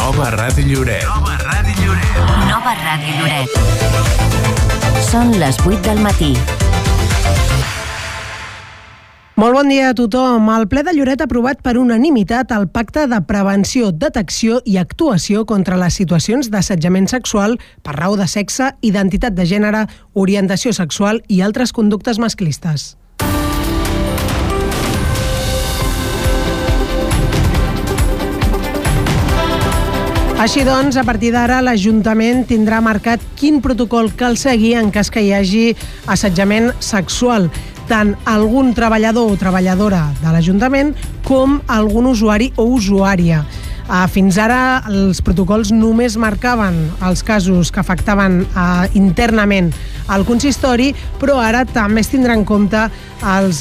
Nova Ràdio Lloret. Nova Ràdio Lloret. Nova Ràdio Lloret. Són les 8 del matí. Molt bon dia a tothom. El ple de Lloret ha aprovat per unanimitat el Pacte de Prevenció, Detecció i Actuació contra les situacions d'assetjament sexual per raó de sexe, identitat de gènere, orientació sexual i altres conductes masclistes. Així doncs, a partir d'ara, l'Ajuntament tindrà marcat quin protocol cal seguir en cas que hi hagi assetjament sexual, tant algun treballador o treballadora de l'Ajuntament com algun usuari o usuària. Fins ara, els protocols només marcaven els casos que afectaven internament al consistori, però ara també es tindrà en compte les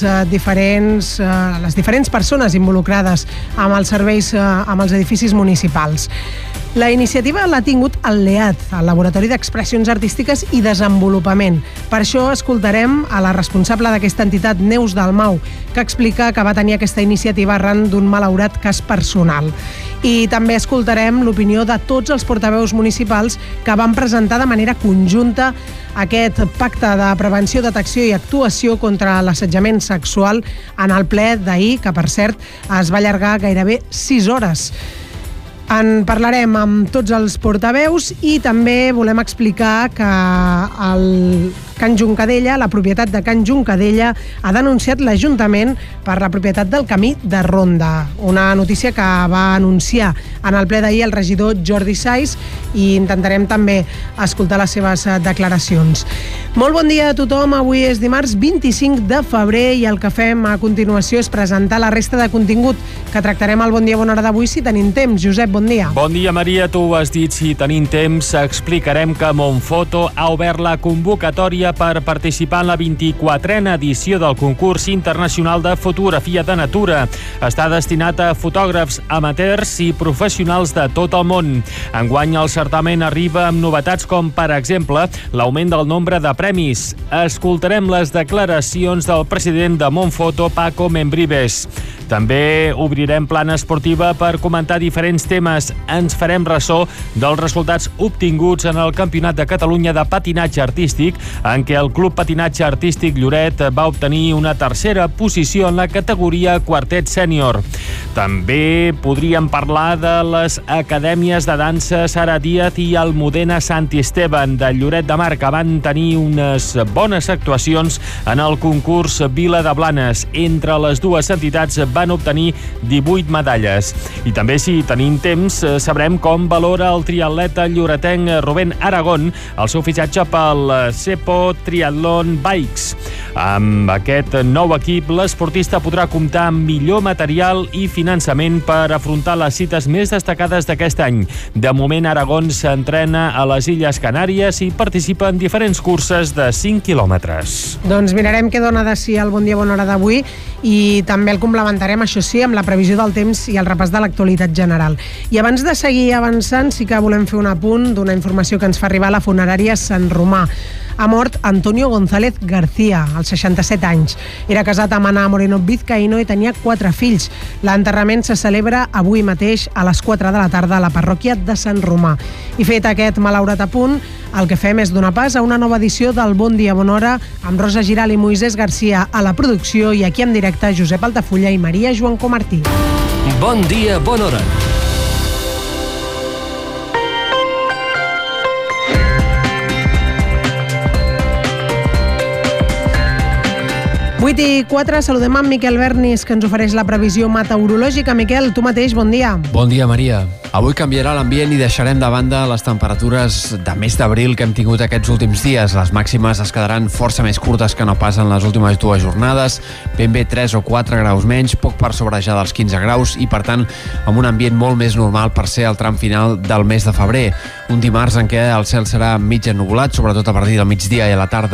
diferents persones involucrades amb els serveis, amb els edificis municipals. La iniciativa l'ha tingut el LEAD, el Laboratori d'Expressions Artístiques i Desenvolupament. Per això escoltarem a la responsable d'aquesta entitat, Neus Dalmau, que explica que va tenir aquesta iniciativa arran d'un malaurat cas personal. I també escoltarem l'opinió de tots els portaveus municipals que van presentar de manera conjunta aquest pacte de prevenció, detecció i actuació contra l'assetjament sexual en el ple d'ahir, que per cert es va allargar gairebé 6 hores. En parlarem amb tots els portaveus i també volem explicar que Can Juncadella, la propietat de Can Juncadella, ha denunciat l'Ajuntament per la propietat del camí de Ronda. Una notícia que va anunciar en el ple d'ahir el regidor Jordi Saiz i intentarem també escoltar les seves declaracions. Molt bon dia a tothom. Avui és dimarts 25 de febrer i el que fem a continuació és presentar la resta de contingut que tractarem al Bon Dia Bona Hora d'avui si tenim temps. Josep, bon dia. Bon dia, Maria. Tu ho has dit, si tenim temps, explicarem que Montfoto ha obert la convocatòria per participar en la 24a edició del concurs internacional de fotografia de natura. Està destinat a fotògrafs amateurs i professionals de tot el món. Enguany el certamen arriba amb novetats com, per exemple, l'augment del nombre de premis. Escoltarem les declaracions del president de Montfoto, Paco Membrives. També obrirem plana esportiva per comentar diferents temes. Ens farem ressò dels resultats obtinguts en el Campionat de Catalunya de Patinatge Artístic, en què el Club Patinatge Artístic Lloret va obtenir una tercera posició en la categoria quartet sènior. També podríem parlar de les acadèmies de dansa Sara Díaz i Almudena Santisteban de Lloret de Mar, que van tenir unes bones actuacions en el concurs Vila de Blanes. Entre les dues entitats van obtenir 18 medalles. I també, si tenim temps, sabrem com valora el triatleta lloretenc Rubén Aragón el seu fitxatge pel Cepo Triathlon Bikes. Amb aquest nou equip, l'esportista podrà comptar amb millor material i finançament per afrontar les cites més destacades d'aquest any. De moment, Aragón s'entrena a les Illes Canàries i participa en diferents curses de 5 quilòmetres. Doncs mirarem què dona de si el Bon Dia Bona Hora d'avui i també el complementarem, això sí, amb la previsió del temps i el repàs de l'actualitat general. I abans de seguir avançant, sí que volem fer un apunt d'una informació que ens fa arribar a la funerària Sant Romà. Ha mort Antonio González García, als 67 anys. Era casat amb Ana Moreno Vizcaíno i tenia 4 fills. L'enterrament se celebra avui mateix a les 4 de la tarda a la parròquia de Sant Romà. I fet aquest malaurat apunt, el que fem és donar pas a una nova edició del Bon Dia Bona Hora amb Rosa Giral i Moisés Garcia a la producció i aquí en directe Josep Altafulla i Maria Joan Comartí. Bon Dia Bona Hora. Vuit i 4, saludem amb Miquel Bernis, que ens ofereix la previsió meteorològica. Miquel, tu mateix, bon dia. Bon dia, Maria. Avui canviarà l'ambient i deixarem de banda les temperatures de mes d'abril que hem tingut aquests últims dies. Les màximes es quedaran força més curtes que no pas en les últimes 2 jornades, ben bé 3 o 4 graus menys, poc per sobre ja dels 15 graus i, per tant, amb un ambient molt més normal per ser el tram final del mes de febrer. Un dimarts en què el cel serà mig ennuvolat, sobretot a partir del migdia i a la tarda.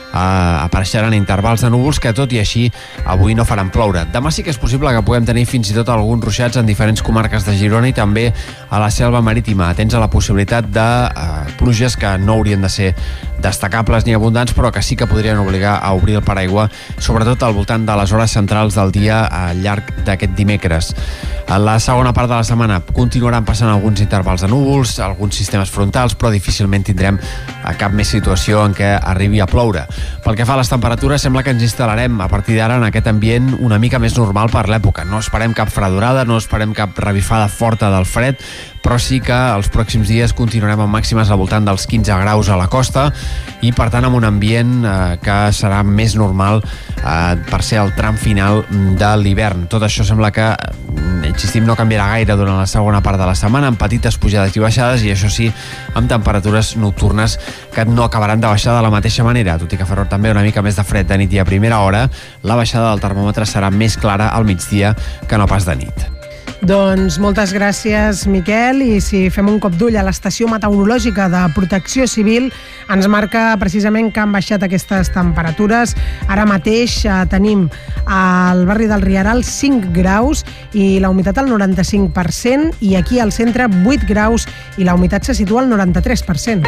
apareixeran intervals de núvols que, tot i així, avui no faran ploure. Demà sí que és possible que puguem tenir fins i tot alguns ruixats en diferents comarques de Girona i també a la selva marítima. Atents a la possibilitat de pluges que no haurien de ser destacables ni abundants, però que sí que podrien obligar a obrir el paraigua, sobretot al voltant de les hores centrals del dia al llarg d'aquest dimecres. En la segona part de la setmana continuaran passant alguns intervals de núvols, alguns sistemes frontals, però difícilment tindrem cap més situació en què arribi a ploure. Pel que fa a les temperatures, sembla que ens instal·larem a partir d'ara en aquest ambient una mica més normal per l'època. No esperem cap fredorada, no esperem cap revifada forta del fred, però sí que els pròxims dies continuarem amb màximes al voltant dels 15 graus a la costa i, per tant, amb un ambient que serà més normal per ser el tram final de l'hivern. Tot això sembla que, insistim, no canviarà gaire durant la segona part de la setmana, amb petites pujades i baixades, i això sí, amb temperatures nocturnes que no acabaran de baixar de la mateixa manera. Tot i que farà també una mica més de fred de nit i a primera hora, la baixada del termòmetre serà més clara al migdia que no pas de nit. Doncs moltes gràcies, Miquel, i si fem un cop d'ull a l'estació meteorològica de Protecció Civil, ens marca precisament que han baixat aquestes temperatures. Ara mateix tenim al barri del Rieral 5 graus i la humitat al 95%, i aquí al centre 8 graus i la humitat se situa al 93%.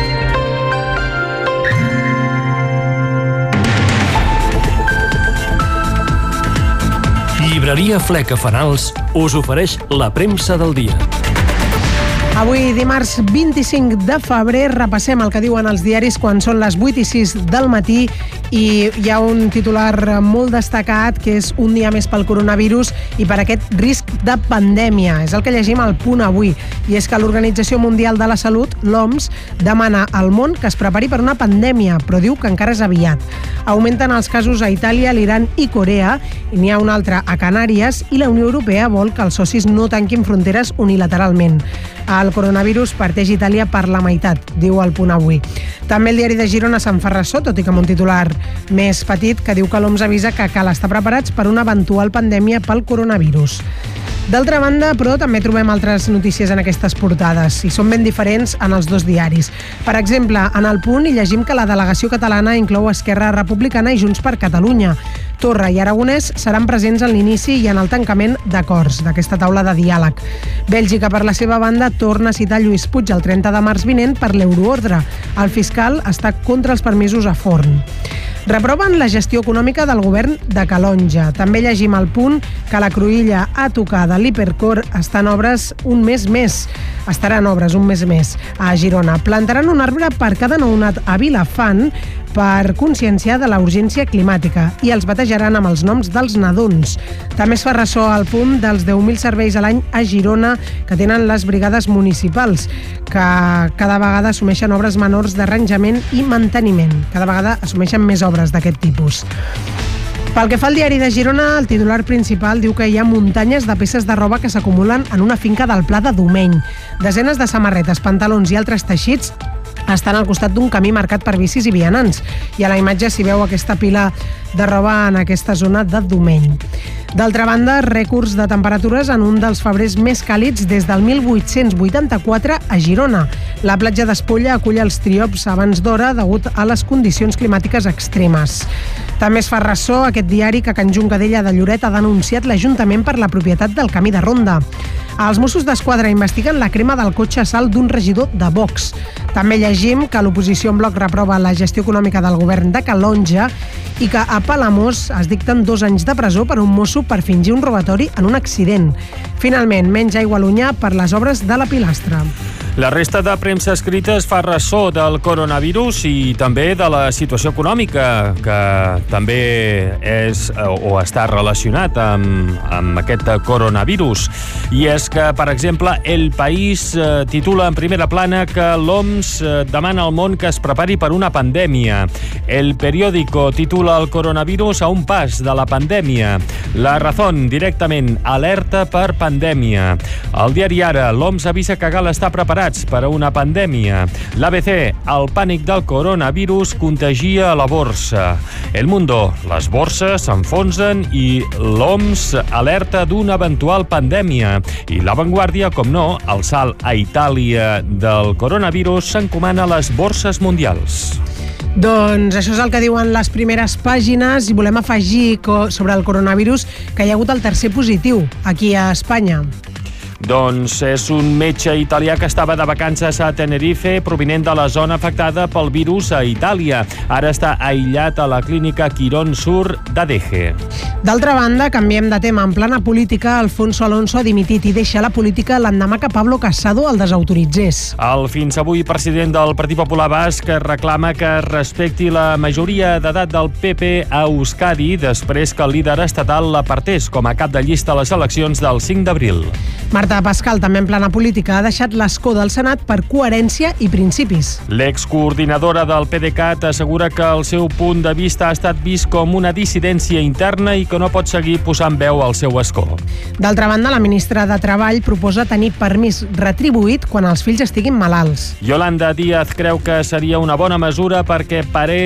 Llibreria Fleca Fanals us ofereix la premsa del dia. Avui, dimarts 25 de febrer, repassem el que diuen els diaris quan són les 8:06 del matí, i hi ha un titular molt destacat que és un dia més pel coronavirus i per aquest risc de pandèmia. És el que llegim al Punt avui, i és que l'Organització Mundial de la Salut, l'OMS, demana al món que es prepari per una pandèmia, però diu que encara és aviat. Augmenten els casos a Itàlia, l'Iran i Corea, i n'hi ha un altre a Canàries, i la Unió Europea vol que els socis no tanquin fronteres unilateralment. El coronavirus parteix Itàlia per la meitat, diu el Punt avui. També el diari de Girona se'n fa ressò, tot i que amb un titular més petit, que diu que l'OMS avisa que cal estar preparats per una eventual pandèmia pel coronavirus. D'altra banda, però, també trobem altres notícies en aquestes portades, i són ben diferents en els dos diaris. Per exemple, en el Punt hi llegim que la delegació catalana inclou Esquerra Republicana i Junts per Catalunya. Torra i Aragonès seran presents en l'inici i en el tancament d'acords d'aquesta taula de diàleg. Bèlgica, per la seva banda, torna a citar Lluís Puig el 30 de març vinent per l'euroordre. El fiscal està contra els permisos a Forn. Reproven la gestió econòmica del govern de Calonja. També llegim al Punt que la cruïlla a tocar de l'Hipercor està en obres un mes més. Estarà en obres un mes més a Girona. Plantaran un arbre per cada nounat a Vilafant per conscienciar de la urgència climàtica, i els batejaran amb els noms dels nadons. També es fa ressò al Punt dels 10.000 serveis a l'any a Girona que tenen les brigades municipals, que cada vegada assumeixen obres menors d'arranjament i manteniment. Cada vegada assumeixen més obres d'aquest tipus. Pel que fa al diari de Girona, el titular principal diu que hi ha muntanyes de peces de roba que s'acumulen en una finca del Pla de Domeny. Desenes de samarretes, pantalons i altres teixits estan al costat d'un camí marcat per bicis i vianants, i a la imatge s'hi veu aquesta pila de roba en aquesta zona de Domeny. D'altra banda, rècords de temperatures en un dels febrers més càlids des del 1884 a Girona. La platja d'Espolla acull els triops abans d'hora degut a les condicions climàtiques extremes. També es fa ressò aquest diari que Can Juncadella de Lloret ha denunciat l'Ajuntament per la propietat del camí de ronda. Els Mossos d'Esquadra investiguen la crema del cotxe assalt d'un regidor de Vox. També llegim que l'oposició en bloc reprova la gestió econòmica del govern de Calonja i que a Palamós es dicten 2 anys de presó per un mosso per fingir un robatori en un accident. Finalment, menys aigua a l'Onyar per les obres de la pilastra. La resta de premsa escrita es fa ressò del coronavirus i també de la situació econòmica, que també és o està relacionat amb aquest coronavirus. I és que, per exemple, El País titula en primera plana que l'OMS demana al món que es prepari per una pandèmia. El Periódico titula el coronavirus a un pas de la pandèmia. La Razón, directament, alerta per pandèmia. El diari Ara, l'OMS avisa que cal estar preparats per a una pandèmia. L'ABC, el pànic del coronavirus contagia la borsa. El Mundo, les borses s'enfonsen i l'OMS alerta d'una eventual pandèmia. I La Vanguardia, com no, el salt a Itàlia del coronavirus s'encomana a les borses mundials. Doncs això és el que diuen les primeres pàgines i volem afegir sobre el coronavirus que hi ha hagut el tercer positiu aquí a Espanya. Doncs és un metge italià que estava de vacances a Tenerife, provinent de la zona afectada pel virus a Itàlia. Ara està aïllat a la clínica Quirón Sur d'Adeje. D'altra banda, canviem de tema. En plana política, Alfonso Alonso ha dimitit i deixa la política l'endemà que Pablo Casado el desautoritzés. El fins avui president del Partit Popular Basc reclama que es respecti la majoria d'edat del PP a Euskadi després que el líder estatal l'apartés com a cap de llista a les eleccions del 5 d'abril. Marta Pascal, també en plana política, ha deixat l'escó del Senat per coherència i principis. L'excoordinadora del PDeCAT assegura que el seu punt de vista ha estat vist com una dissidència interna i que no pot seguir posant veu al seu escó. D'altra banda, la ministra de Treball proposa tenir permís retribuït quan els fills estiguin malalts. Yolanda Díaz creu que seria una bona mesura perquè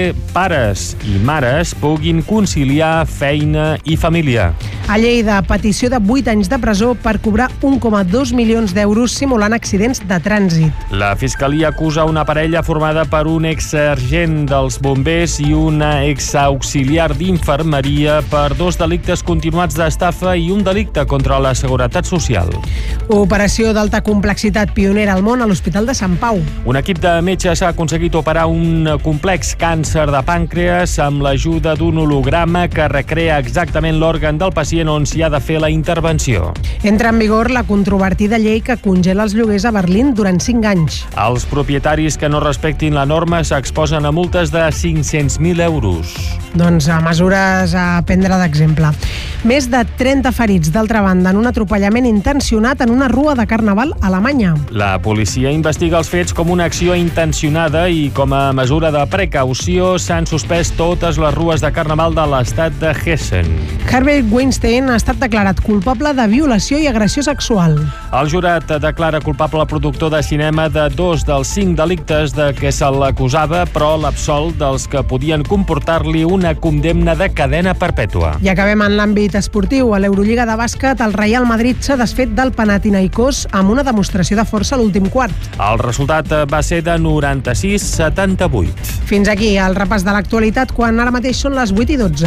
pares i mares puguin conciliar feina i família. A Lleida, petició de 8 anys de presó per cobrar 1,2 milions d'euros simulant accidents de trànsit. La Fiscalia acusa una parella formada per un exsergent dels bombers i una exauxiliar d'infermeria per 2 delictes continuats d'estafa i un delicte contra la seguretat social. Operació d'alta complexitat pionera al món a l'Hospital de Sant Pau. Un equip de metges ha aconseguit operar un complex càncer de pàncreas amb l'ajuda d'un holograma que recrea exactament l'òrgan del pacient on s'hi ha de fer la intervenció. Entra en vigor la controvertida llei que congela els lloguers a Berlín durant 5 anys. Els propietaris que no respectin la norma s'exposen a multes de 500.000 euros. Doncs a mesures a prendre d'exemple. Més de 30 ferits, d'altra banda, en un atropellament intencionat en una rua de Carnaval a Alemanya. La policia investiga els fets com una acció intencionada i com a mesura de precaució s'han suspès totes les rues de Carnaval de l'estat de Hessen. Herbert Weinstein ha estat declarat culpable de violació i agressió sexual. El jurat declara culpable el productor de cinema de 2 dels 5 delictes de què se l'acusava, però l'absol dels que podien comportar-li una condemna de cadena perpètua. I acabem en l'àmbit esportiu. A l'Eurolliga de bàsquet, el Real Madrid s'ha desfet del Panathinaikos amb una demostració de força a l'últim quart. El resultat va ser de 96-78. Fins aquí el repàs de l'actualitat, quan ara mateix són les 8:12.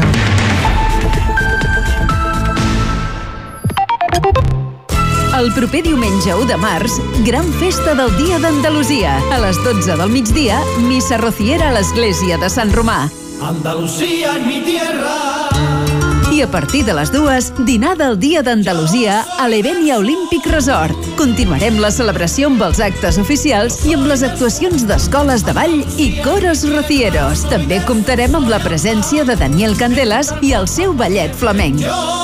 El proper diumenge 1 de març, gran festa del Dia d'Andalusia. A les 12 del migdia, missa rociera a l'església de Sant Romà. Andalucía es mi tierra. I a partir de les 2, dinar del Dia d'Andalusia a l'Evenia Olympic Resort. Continuarem la celebració amb els actes oficials i amb les actuacions d'escoles de ball i coros rocieros. També comptarem amb la presència de Daniel Candelas i el seu ballet flamenc.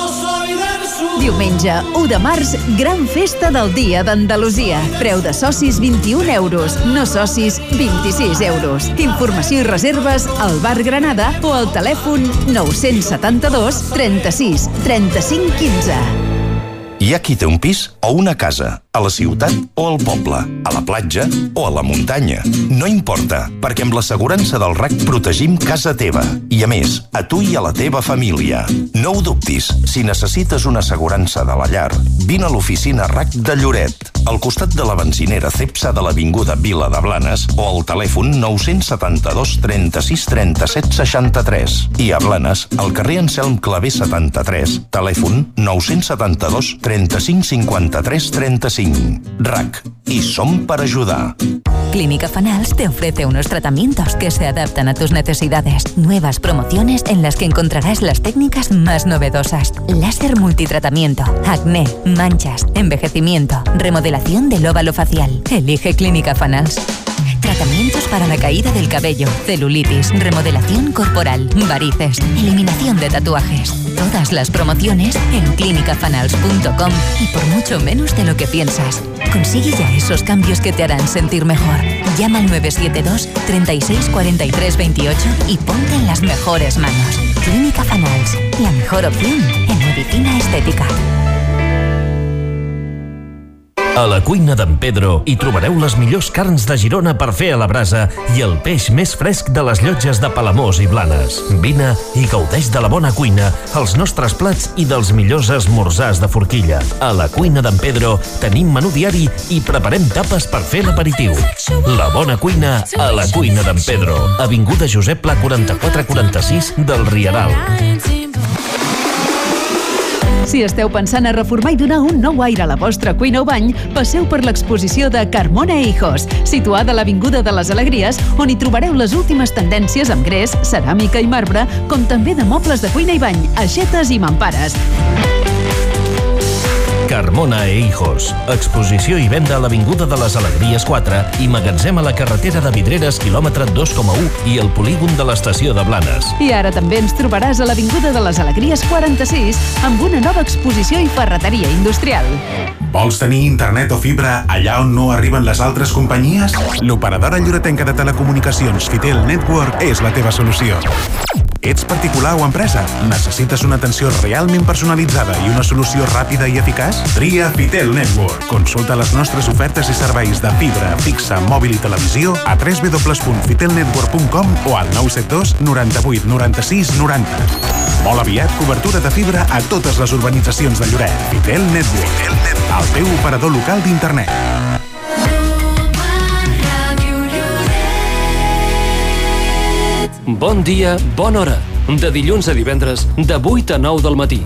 Diumenge 1 de març, gran festa del Dia d'Andalusia. Preu de socis 21 euros, no socis 26 euros. Informació i reserves al Bar Granada o al telèfon 972 36 35 15. Hi ha qui té un pis o una casa, a la ciutat o al poble, a la platja o a la muntanya. No importa, perquè amb l'assegurança del RAC protegim casa teva. I a més, a tu i a la teva família. No ho dubtis, si necessites una assegurança de la llar, vine a l'oficina RAC de Lloret, al costat de la benzinera Cepsa de l'Avinguda Vila de Blanes o al telèfon 972 36 37 63. I a Blanes, al carrer Anselm Clavé 73, telèfon 972 35 53 35. RAC. Y son para ayudar. Clínica Fanals te ofrece unos tratamientos que se adaptan a tus necesidades. Nuevas promociones en las que encontrarás las técnicas más novedosas. Láser multitratamiento, acné, manchas, envejecimiento, remodelación del óvalo facial. Elige Clínica Fanals. Tratamientos para la caída del cabello, celulitis, remodelación corporal, varices, eliminación de tatuajes. Todas las promociones en clinicafanals.com y por mucho menos de lo que piensas. Consigue ya esos cambios que te harán sentir mejor. Llama al 972 36 43 28 y ponte en las mejores manos. Clínica Fanals, la mejor opción en medicina estética. A la cuina d'en Pedro hi trobareu les millors carns de Girona per fer a la brasa i el peix més fresc de les llotges de Palamós i Blanes. Vine i gaudeix de la bona cuina, els nostres plats i dels millors esmorzars de forquilla. A la cuina d'en Pedro tenim menú diari i preparem tapes per fer l'aperitiu. La bona cuina a la cuina d'en Pedro. Avinguda Josep Pla 4446 del Rieral. Si esteu pensant a reformar i donar un nou aire a la vostra cuina o bany, passeu per l'exposició de Carmona Hijos, situada a l'Avinguda de les Alegries, on hi trobareu les últimes tendències amb gres, ceràmica i marbre, com també de mobles de cuina i bany, aixetes i mampares. Carmona e Hijos. Exposició i venda a l'Avinguda de les Alegries 4 i magatzem a la carretera de Vidreres, quilòmetre 2,1 i el polígon de l'estació de Blanes. I ara també ens trobaràs a l'Avinguda de les Alegries 46 amb una nova exposició i ferreteria industrial. Vols tenir internet o fibra allà on no arriben les altres companyies? L'operadora lloretenca de telecomunicacions Fitel Network és la teva solució. Ets particular o empresa? Necessites una atenció realment personalitzada i una solució ràpida i eficaç? Tria Fitel Network. Consulta les nostres ofertes i serveis de fibra, fixa, mòbil i televisió a www.fitelnetwork.com o al 972 98 96 90. Molt aviat, cobertura de fibra a totes les urbanitzacions de Lloret. Fitel Network, el teu operador local d'internet. Bon dia, bona hora. De dilluns a divendres, de 8 a 9 del matí.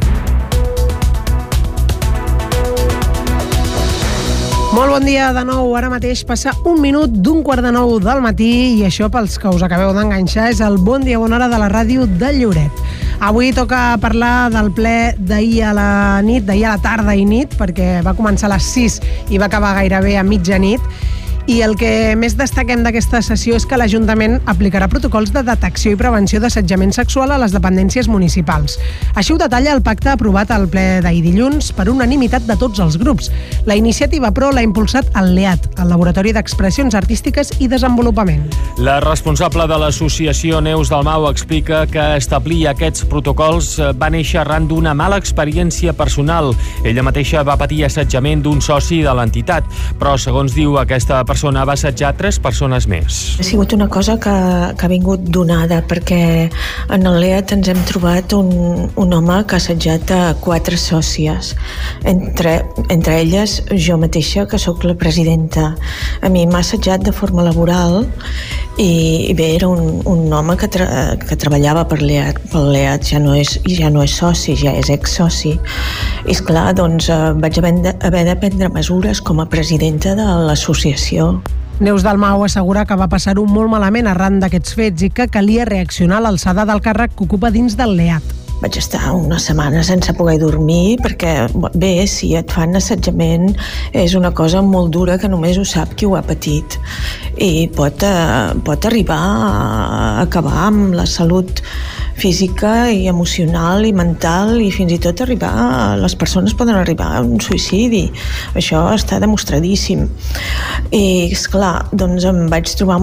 Molt bon dia de nou. Ara mateix passa 1 minut d'un 8:45 del matí i això, pels que us acabeu d'enganxar, és el Bon dia, bona hora de la ràdio de Lloret. Avui toca parlar del ple d'ahir a la nit, d'ahir a la tarda i nit, perquè va començar a les 6 i va acabar gairebé a mitjanit. I el que més destaquem d'aquesta sessió és que l'Ajuntament aplicarà protocols de detecció i prevenció d'assetjament sexual a les dependències municipals. Així ho detalla el pacte aprovat al ple d'ahir dilluns per unanimitat de tots els grups. La iniciativa, però, l'ha impulsat el LEAD, el Laboratori d'Expressions Artístiques i Desenvolupament. La responsable de l'associació Neus Dalmau explica que establir aquests protocols va néixer arran d'una mala experiència personal. Ella mateixa va patir assetjament d'un soci de l'entitat, però, segons diu aquesta persona, va assetjar 3 persones més. Ha sigut una cosa que ha vingut donada, perquè en el LEAD ens hem trobat un home que ha assetjat a 4 sòcies, entre elles jo mateixa, que sóc la presidenta. A mi m'ha assetjat de forma laboral i bé, era un home que treballava pel LEAD, ja no és soci, ja és ex-soci. I esclar, doncs vaig haver de prendre mesures com a presidenta de l'associació. Neus Dalmau assegura que va passar-ho molt malament arran d'aquests fets i que calia reaccionar a l'alçada del càrrec que ocupa dins del LEAD. Vaig estar una setmana sense poder dormir perquè, bé, si et fan assetjament és una cosa molt dura que només ho sap qui ho ha patit i pot arribar a acabar amb la salut física i emocional i mental i fins i tot les persones poden arribar a un suïcidi. Això està demostradíssim. I, esclar, doncs em vaig trobar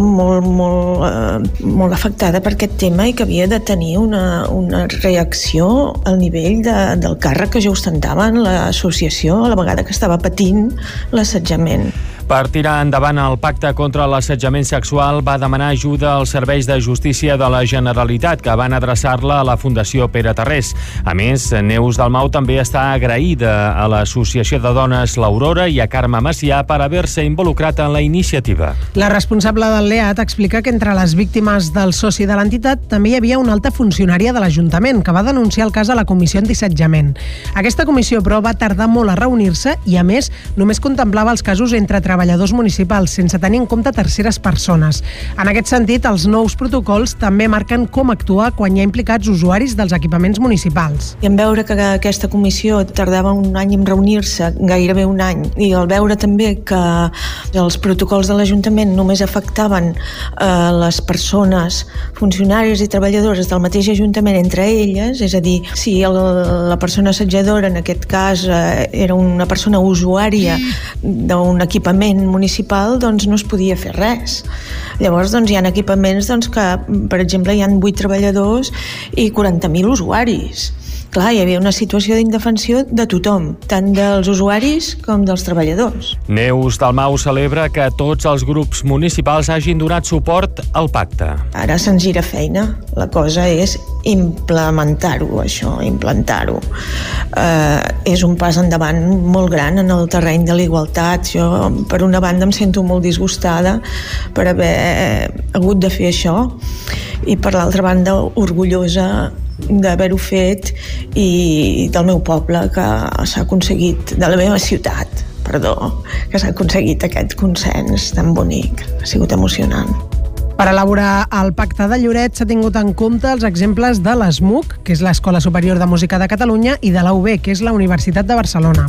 molt afectada per aquest tema i que havia de tenir una reacció al nivell del càrrec que jo ostentava en l'associació a la vegada que estava patint l'assetjament. Per tirar endavant el pacte contra l'assetjament sexual va demanar ajuda als serveis de justícia de la Generalitat, que van adreçar-la a la Fundació Pere Tarrés. A més, Neus Dalmau també està agraïda a l'Associació de Dones l'Aurora i a Carme Macià per haver-se involucrat en la iniciativa. La responsable del LEAD explica que entre les víctimes del soci de l'entitat també hi havia una alta funcionària de l'Ajuntament que va denunciar el cas a la Comissió Antiassetjament. Aquesta comissió, però, va tardar molt a reunir-se i, a més, només contemplava els casos entre treballadors municipals, sense tenir en compte terceres persones. En aquest sentit, els nous protocols també marquen com actuar quan hi ha implicats usuaris dels equipaments municipals. I en veure que aquesta comissió tardava un any en reunir-se, gairebé un any, i al veure també que els protocols de l'Ajuntament només afectaven les persones, funcionàries i treballadores del mateix Ajuntament entre elles, és a dir, si la persona assetjadora en aquest cas era una persona usuària d'un equipament municipal, doncs no es podia fer res. Llavors, doncs, hi ha equipaments que, per exemple, hi ha 8 treballadors i 40.000 usuaris. clar, hi havia una situació d'indefensió de tothom, tant dels usuaris com dels treballadors. Neus Dalmau celebra que tots els grups municipals hagin donat suport al pacte. Ara se'ns gira feina, la cosa és implementar-ho, això, implantar-ho. És un pas endavant molt gran en el terreny de la igualtat. Jo, per una banda, em sento molt disgustada per haver hagut de fer això i, per l'altra banda, orgullosa d'haver-ho fet i del meu poble, que s'ha aconseguit, de la meva ciutat, perdó, que s'ha aconseguit aquest consens tan bonic. Ha sigut emocionant. Per elaborar el Pacte de Lloret s'ha tingut en compte els exemples de l'ESMUC, que és l'Escola Superior de Música de Catalunya, i de la UB, que és la Universitat de Barcelona.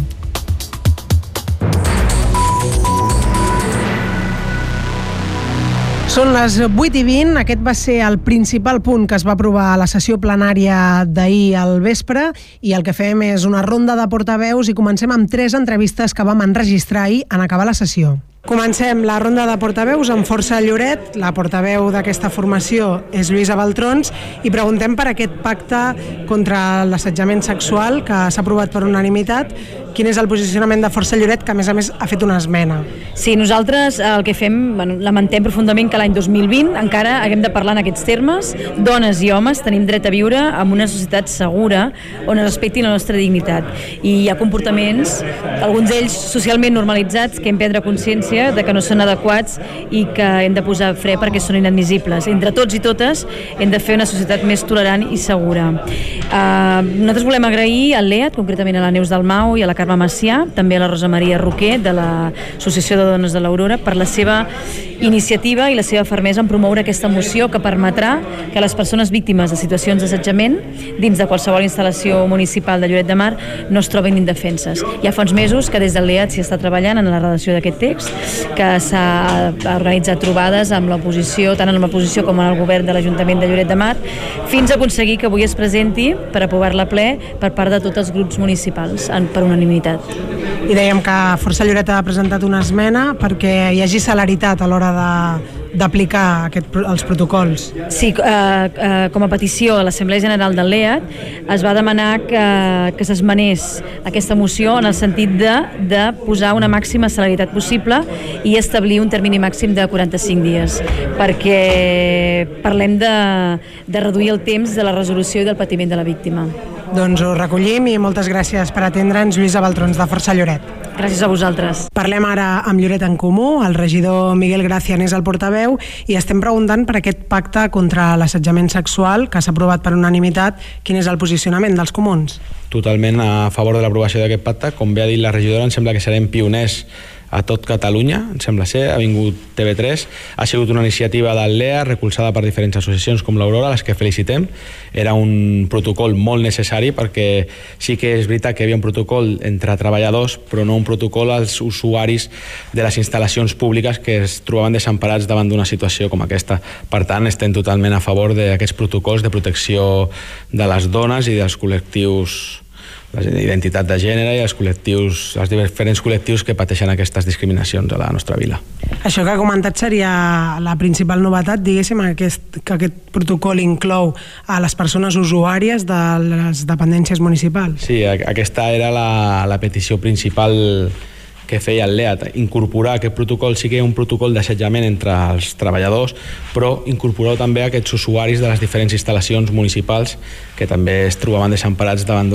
Són les 8:20, aquest va ser el principal punt que es va aprovar a la sessió plenària d'ahir al vespre i el que fem és una ronda de portaveus i comencem amb 3 entrevistes que vam enregistrar ahir en acabar la sessió. Comencem la ronda de portaveus amb Força Lloret. La portaveu d'aquesta formació és Lluïsa Baltrons i preguntem per aquest pacte contra l'assetjament sexual que s'ha aprovat per unanimitat. Quin és el posicionament de Força Lloret, que a més ha fet una esmena? Sí, nosaltres el que fem, lamentem profundament que l'any 2020 encara haguem de parlar en aquests termes. Dones i homes tenim dret a viure en una societat segura on es respecti la nostra dignitat. I hi ha comportaments, alguns d'ells socialment normalitzats, que hem prendre consciència de que no són adequats i que hem de posar fre perquè són inadmissibles. Entre tots i totes hem de fer una societat més tolerant i segura. Nosaltres volem agrair al LEAT, concretament a la Neus Dalmau i a la Carme Macià, també a la Rosa Maria Roquer de l'Associació de Dones de l'Aurora, per la seva iniciativa i la seva fermesa en promoure aquesta moció que permetrà que les persones víctimes de situacions d'assetjament dins de qualsevol instal·lació municipal de Lloret de Mar no es trobin indefenses. Ja fa uns mesos que des del LEAT s'hi està treballant en la redacció d'aquest text, que s'ha organitzat trobades amb l'oposició, tant en l'oposició com en el govern de l'Ajuntament de Lloret de Mar, fins a aconseguir que avui es presenti per aprovar-la a ple per part de tots els grups municipals per unanimitat. I dèiem que Força Lloret ha presentat una esmena perquè hi hagi celeritat a l'hora d'aplicar els protocols. Sí, com a petició a l'Assemblea General del LEAT es va demanar que s'esmenés aquesta moció en el sentit de posar una màxima celeritat possible i establir un termini màxim de 45 dies, perquè parlem de reduir el temps de la resolució i del patiment de la víctima. Doncs ho recollim i moltes gràcies per atendre'ns, Lluïsa Baltrons, de Força Lloret. Gràcies a vosaltres. Parlem ara amb Lloret en Comú. El regidor Miguel Gràcia n'és el portaveu i estem preguntant per aquest pacte contra l'assetjament sexual que s'ha aprovat per unanimitat. Quin és el posicionament dels comuns? Totalment a favor de l'aprovació d'aquest pacte. Com bé ha dit la regidora, em sembla que serem pioners a tot Catalunya, em sembla ser, ha vingut TV3, ha sigut una iniciativa del LEA recolzada per diferents associacions com l'Aurora, les que felicitem. Era un protocol molt necessari perquè sí que és veritat que hi havia un protocol entre treballadors, però no un protocol als usuaris de les instal·lacions públiques que es trobaven desemparats davant d'una situació com aquesta. Per tant, estem totalment a favor d'aquests protocols de protecció de les dones i dels col·lectius, la identitat de gènere i els diferents col·lectius que pateixen aquestes discriminacions a la nostra vila. Això que ha comentat seria la principal novetat, diguéssim, que aquest protocol inclou a les persones usuàries de les dependències municipals. Sí, aquesta era la petició principal que feia el LEAT, incorporar aquest protocol, sí que hi ha un protocol d'assetjament entre els treballadors, però incorporar també aquests usuaris de les diferents instal·lacions municipals que també es trobaven desemparats davant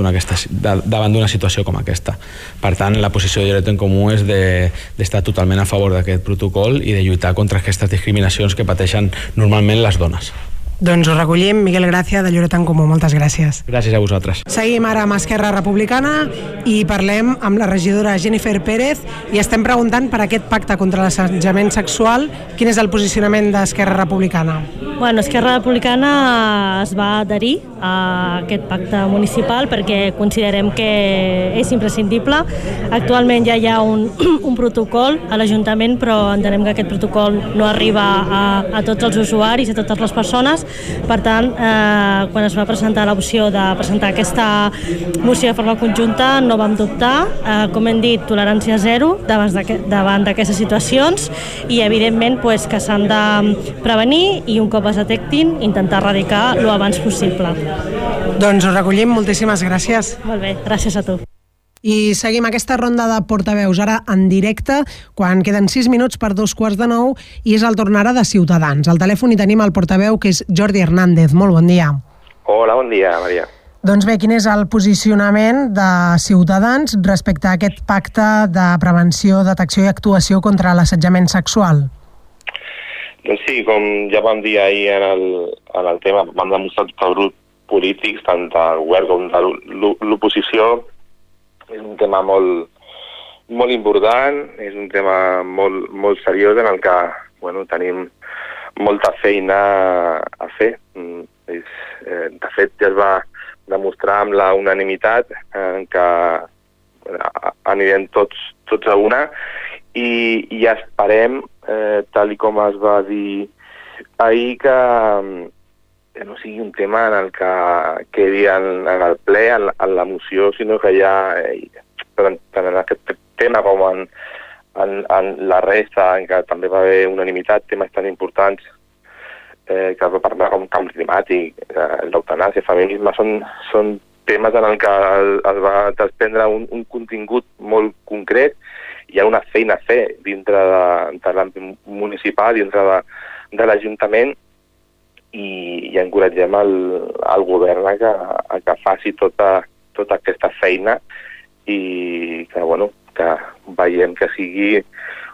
d'una situació com aquesta. Per tant, la posició de Lloret en Comú és d'estar totalment a favor d'aquest protocol i de lluitar contra aquestes discriminacions que pateixen normalment les dones. Doncs ho recollim. Miguel Gràcia, de Lloret en Comú. Moltes gràcies. Gràcies a vosaltres. Seguim ara amb Esquerra Republicana i parlem amb la regidora Jennifer Pérez i estem preguntant per aquest pacte contra l'assetjament sexual. Quin és el posicionament d'Esquerra Republicana? Bueno, Esquerra Republicana es va adherir a aquest pacte municipal perquè considerem que és imprescindible. Actualment ja hi ha un protocol a l'Ajuntament, però entenem que aquest protocol no arriba a tots els usuaris, a totes les persones. Per tant, quan es va presentar l'opció de presentar aquesta moció de forma conjunta, no vam dubtar. Com hem dit, tolerància zero davant d'aquestes situacions i, evidentment, que s'han de prevenir i un cop es detectin, intentar erradicar lo abans possible. Doncs ho recollim, moltíssimes gràcies. Molt bé, gràcies a tu. I seguim aquesta ronda de portaveus ara en directe, quan queden 6 minuts per 8:45, i és el torn ara de Ciutadans. Al telèfon hi tenim el portaveu, que és Jordi Hernández. Molt bon dia. Hola, bon dia, Maria. Doncs bé, quin és el posicionament de Ciutadans respecte a aquest pacte de prevenció, detecció i actuació contra l'assetjament sexual? Doncs sí, com ja vam dir ahir en el tema, vam demostrar tots els grups polítics, tant del govern com de l'oposició. És un tema molt important, és un tema molt seriós en el que tenim molta feina a fer. De fet, ja es va demostrar amb la unanimitat que anirem tots a una i esperem, tal com es va dir ahir, que no sigui un tema en el que quedi en el ple, en la moció, sinó que ja, tant en aquest tema com en la resta, en què també va haver unanimitat, temes tan importants que es va parlar com canvi climàtic, l'eutanàsia, feminisme, són temes en el que es va desprendre un contingut molt concret. Hi ha una feina a fer dintre de l'àmbit municipal, dintre de l'Ajuntament, i encoratgem el govern a que faci tota aquesta feina i que veiem que sigui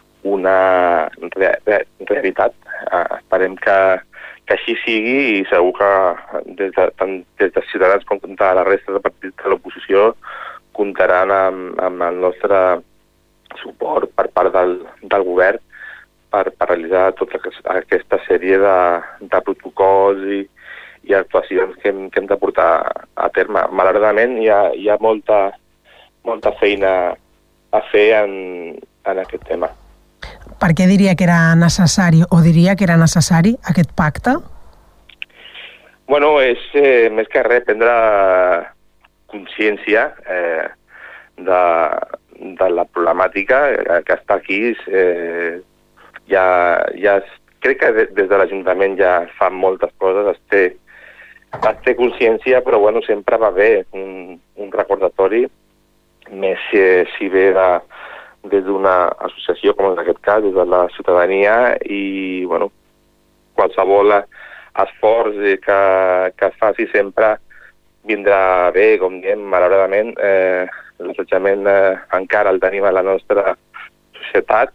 una realitat. Esperem que així sigui, i segur que tant des de Ciutadans com de la resta de partits de l'oposició comptaran amb el nostre suport per part del govern per realitzar tota aquesta sèrie de protocols i actuacions que hem de portar a terme. Malauradament hi ha molta feina a fer en aquest tema. Per què diria que era necessari, o diria que era necessari, aquest pacte? És més que res prendre consciència de la problemàtica que està aquí. Crec que des de l'Ajuntament ja es fan moltes coses, es té consciència, però sempre va bé un recordatori, més si ve des d'una associació, com en aquest cas, des de la ciutadania, i qualsevol esforç que es faci sempre vindrà bé. Com diem, malauradament, l'assetjament encara el tenim a la nostra societat,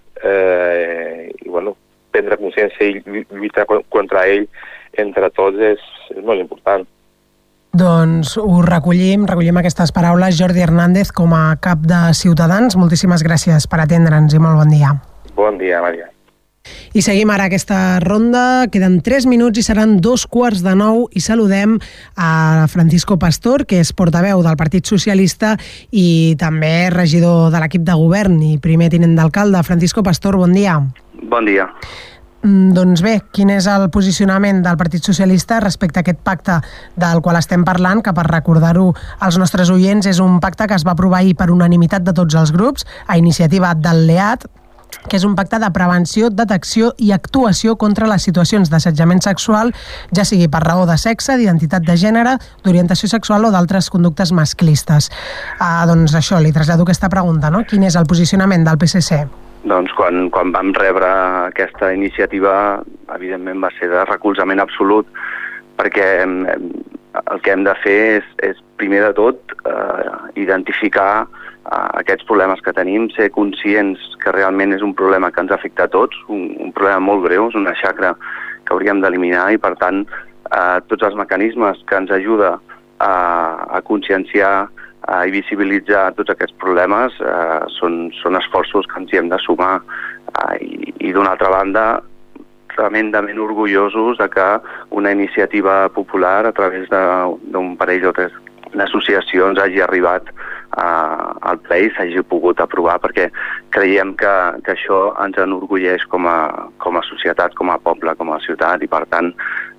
i prendre consciència i lluitar contra ell entre tots és molt important. Doncs ho recollim aquestes paraules. Jordi Hernández, com a cap de Ciutadans, moltíssimes gràcies per atendre'ns i molt bon dia. Bon dia, Maria. I seguim ara aquesta ronda. Queden 3 minuts i seran 8:45 i saludem a Francisco Pastor, que és portaveu del Partit Socialista i també regidor de l'equip de govern i primer tinent d'alcalde. Francisco Pastor, bon dia. Bon dia. Doncs bé, quin és el posicionament del Partit Socialista respecte a aquest pacte del qual estem parlant, que per recordar-ho als nostres oients és un pacte que es va aprovar ahir per unanimitat de tots els grups, a iniciativa del LEAD, que és un pacte de prevenció, detecció i actuació contra les situacions d'assetjament sexual, ja sigui per raó de sexe, d'identitat de gènere, d'orientació sexual o d'altres conductes masclistes. Doncs això, li trasllado aquesta pregunta, no? Quin és el posicionament del PSC? Doncs quan vam rebre aquesta iniciativa, evidentment va ser de recolzament absolut, perquè el que hem de fer és primer de tot, identificar aquests problemes que tenim, ser conscients que realment és un problema que ens afecta a tots, un problema molt greu, és una xacra que hauríem d'eliminar, i per tant tots els mecanismes que ens ajuda a conscienciar i visibilitzar tots aquests problemes són esforços que ens hi hem de sumar, i d'una altra banda tremendament orgullosos de que una iniciativa popular a través d'un parell o tres d'associacions hagi arribat al ple i s'hagi pogut aprovar, perquè creiem que això ens enorgulleix com a societat, com a poble, com a ciutat, i per tant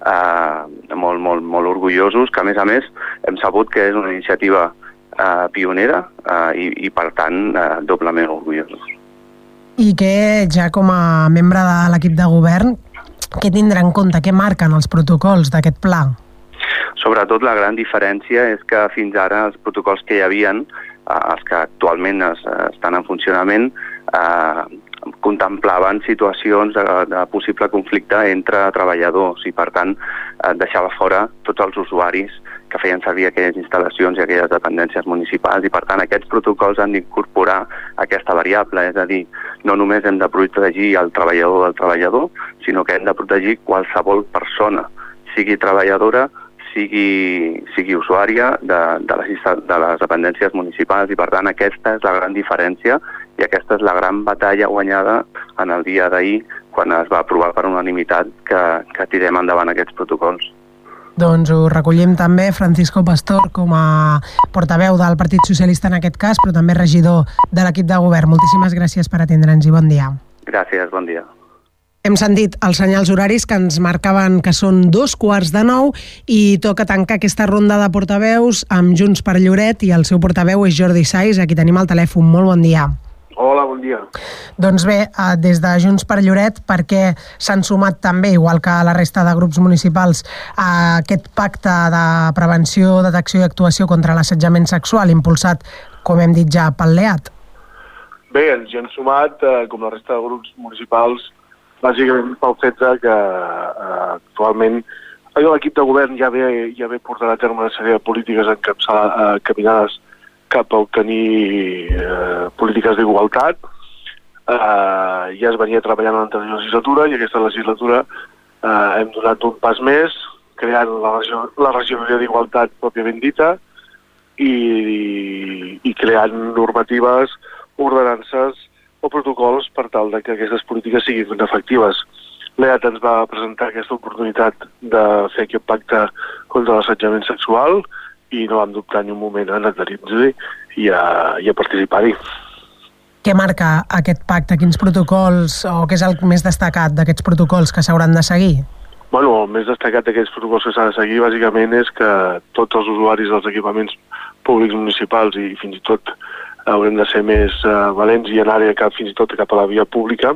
molt orgullosos, que a més hem sabut que és una iniciativa pionera i per tant doblement orgullosos. I que ja com a membre de l'equip de govern, què tindrà en compte, què marquen els protocols d'aquest pla? Sobretot la gran diferència és que fins ara els protocols que hi havien, els que actualment estan en funcionament, contemplaven situacions de possible conflicte entre treballadors i, per tant, deixava fora tots els usuaris que feien servir aquelles instal·lacions i aquelles dependències municipals i, per tant, aquests protocols han d'incorporar aquesta variable, és a dir, no només hem de protegir el treballador del treballador, sinó que hem de protegir qualsevol persona, sigui treballadora, sigui usuària de les dependències municipals i, per tant, aquesta és la gran diferència i aquesta és la gran batalla guanyada en el dia d'ahir quan es va aprovar per unanimitat que tirem endavant aquests protocols. Doncs ho recollim també Francisco Pastor com a portaveu del Partit Socialista en aquest cas, però també regidor de l'equip de govern. Moltíssimes gràcies per atendre'ns i bon dia. Gràcies, bon dia. Hem sentit els senyals horaris que ens marcaven que són 8:45 i toca tancar aquesta ronda de portaveus amb Junts per Lloret i el seu portaveu és Jordi Saiz, a qui tenim al telèfon. Molt bon dia. Hola, bon dia. Doncs bé, des de Junts per Lloret, perquè s'han sumat també, igual que la resta de grups municipals, a aquest pacte de prevenció, detecció i actuació contra l'assetjament sexual impulsat, com hem dit ja, pel LEAT? Bé, ens hi hem sumat, com la resta de grups municipals, bàsicament pel fet que actualment l'equip de govern ja ve portant a terme una sèrie de polítiques encaminades cap a obtenir polítiques d'igualtat. Ja es venia treballant en l'anterior legislatura i aquesta legislatura hem donat un pas més, creant la regidoria d'igualtat pròpiament dita i creant normatives, ordenances o protocols per tal que aquestes polítiques siguin efectives. L'EAT ens va presentar aquesta oportunitat de fer aquest pacte contra l'assetjament sexual i no vam dubtar ni un moment en adherir-nos i a participar-hi. Què marca aquest pacte? Quins protocols o què és el més destacat d'aquests protocols que s'hauran de seguir? Bueno, el més destacat d'aquests protocols que s'ha de seguir bàsicament és que tots els usuaris dels equipaments públics municipals i fins i tot haurem de ser més valents i anar fins i tot cap a la via pública,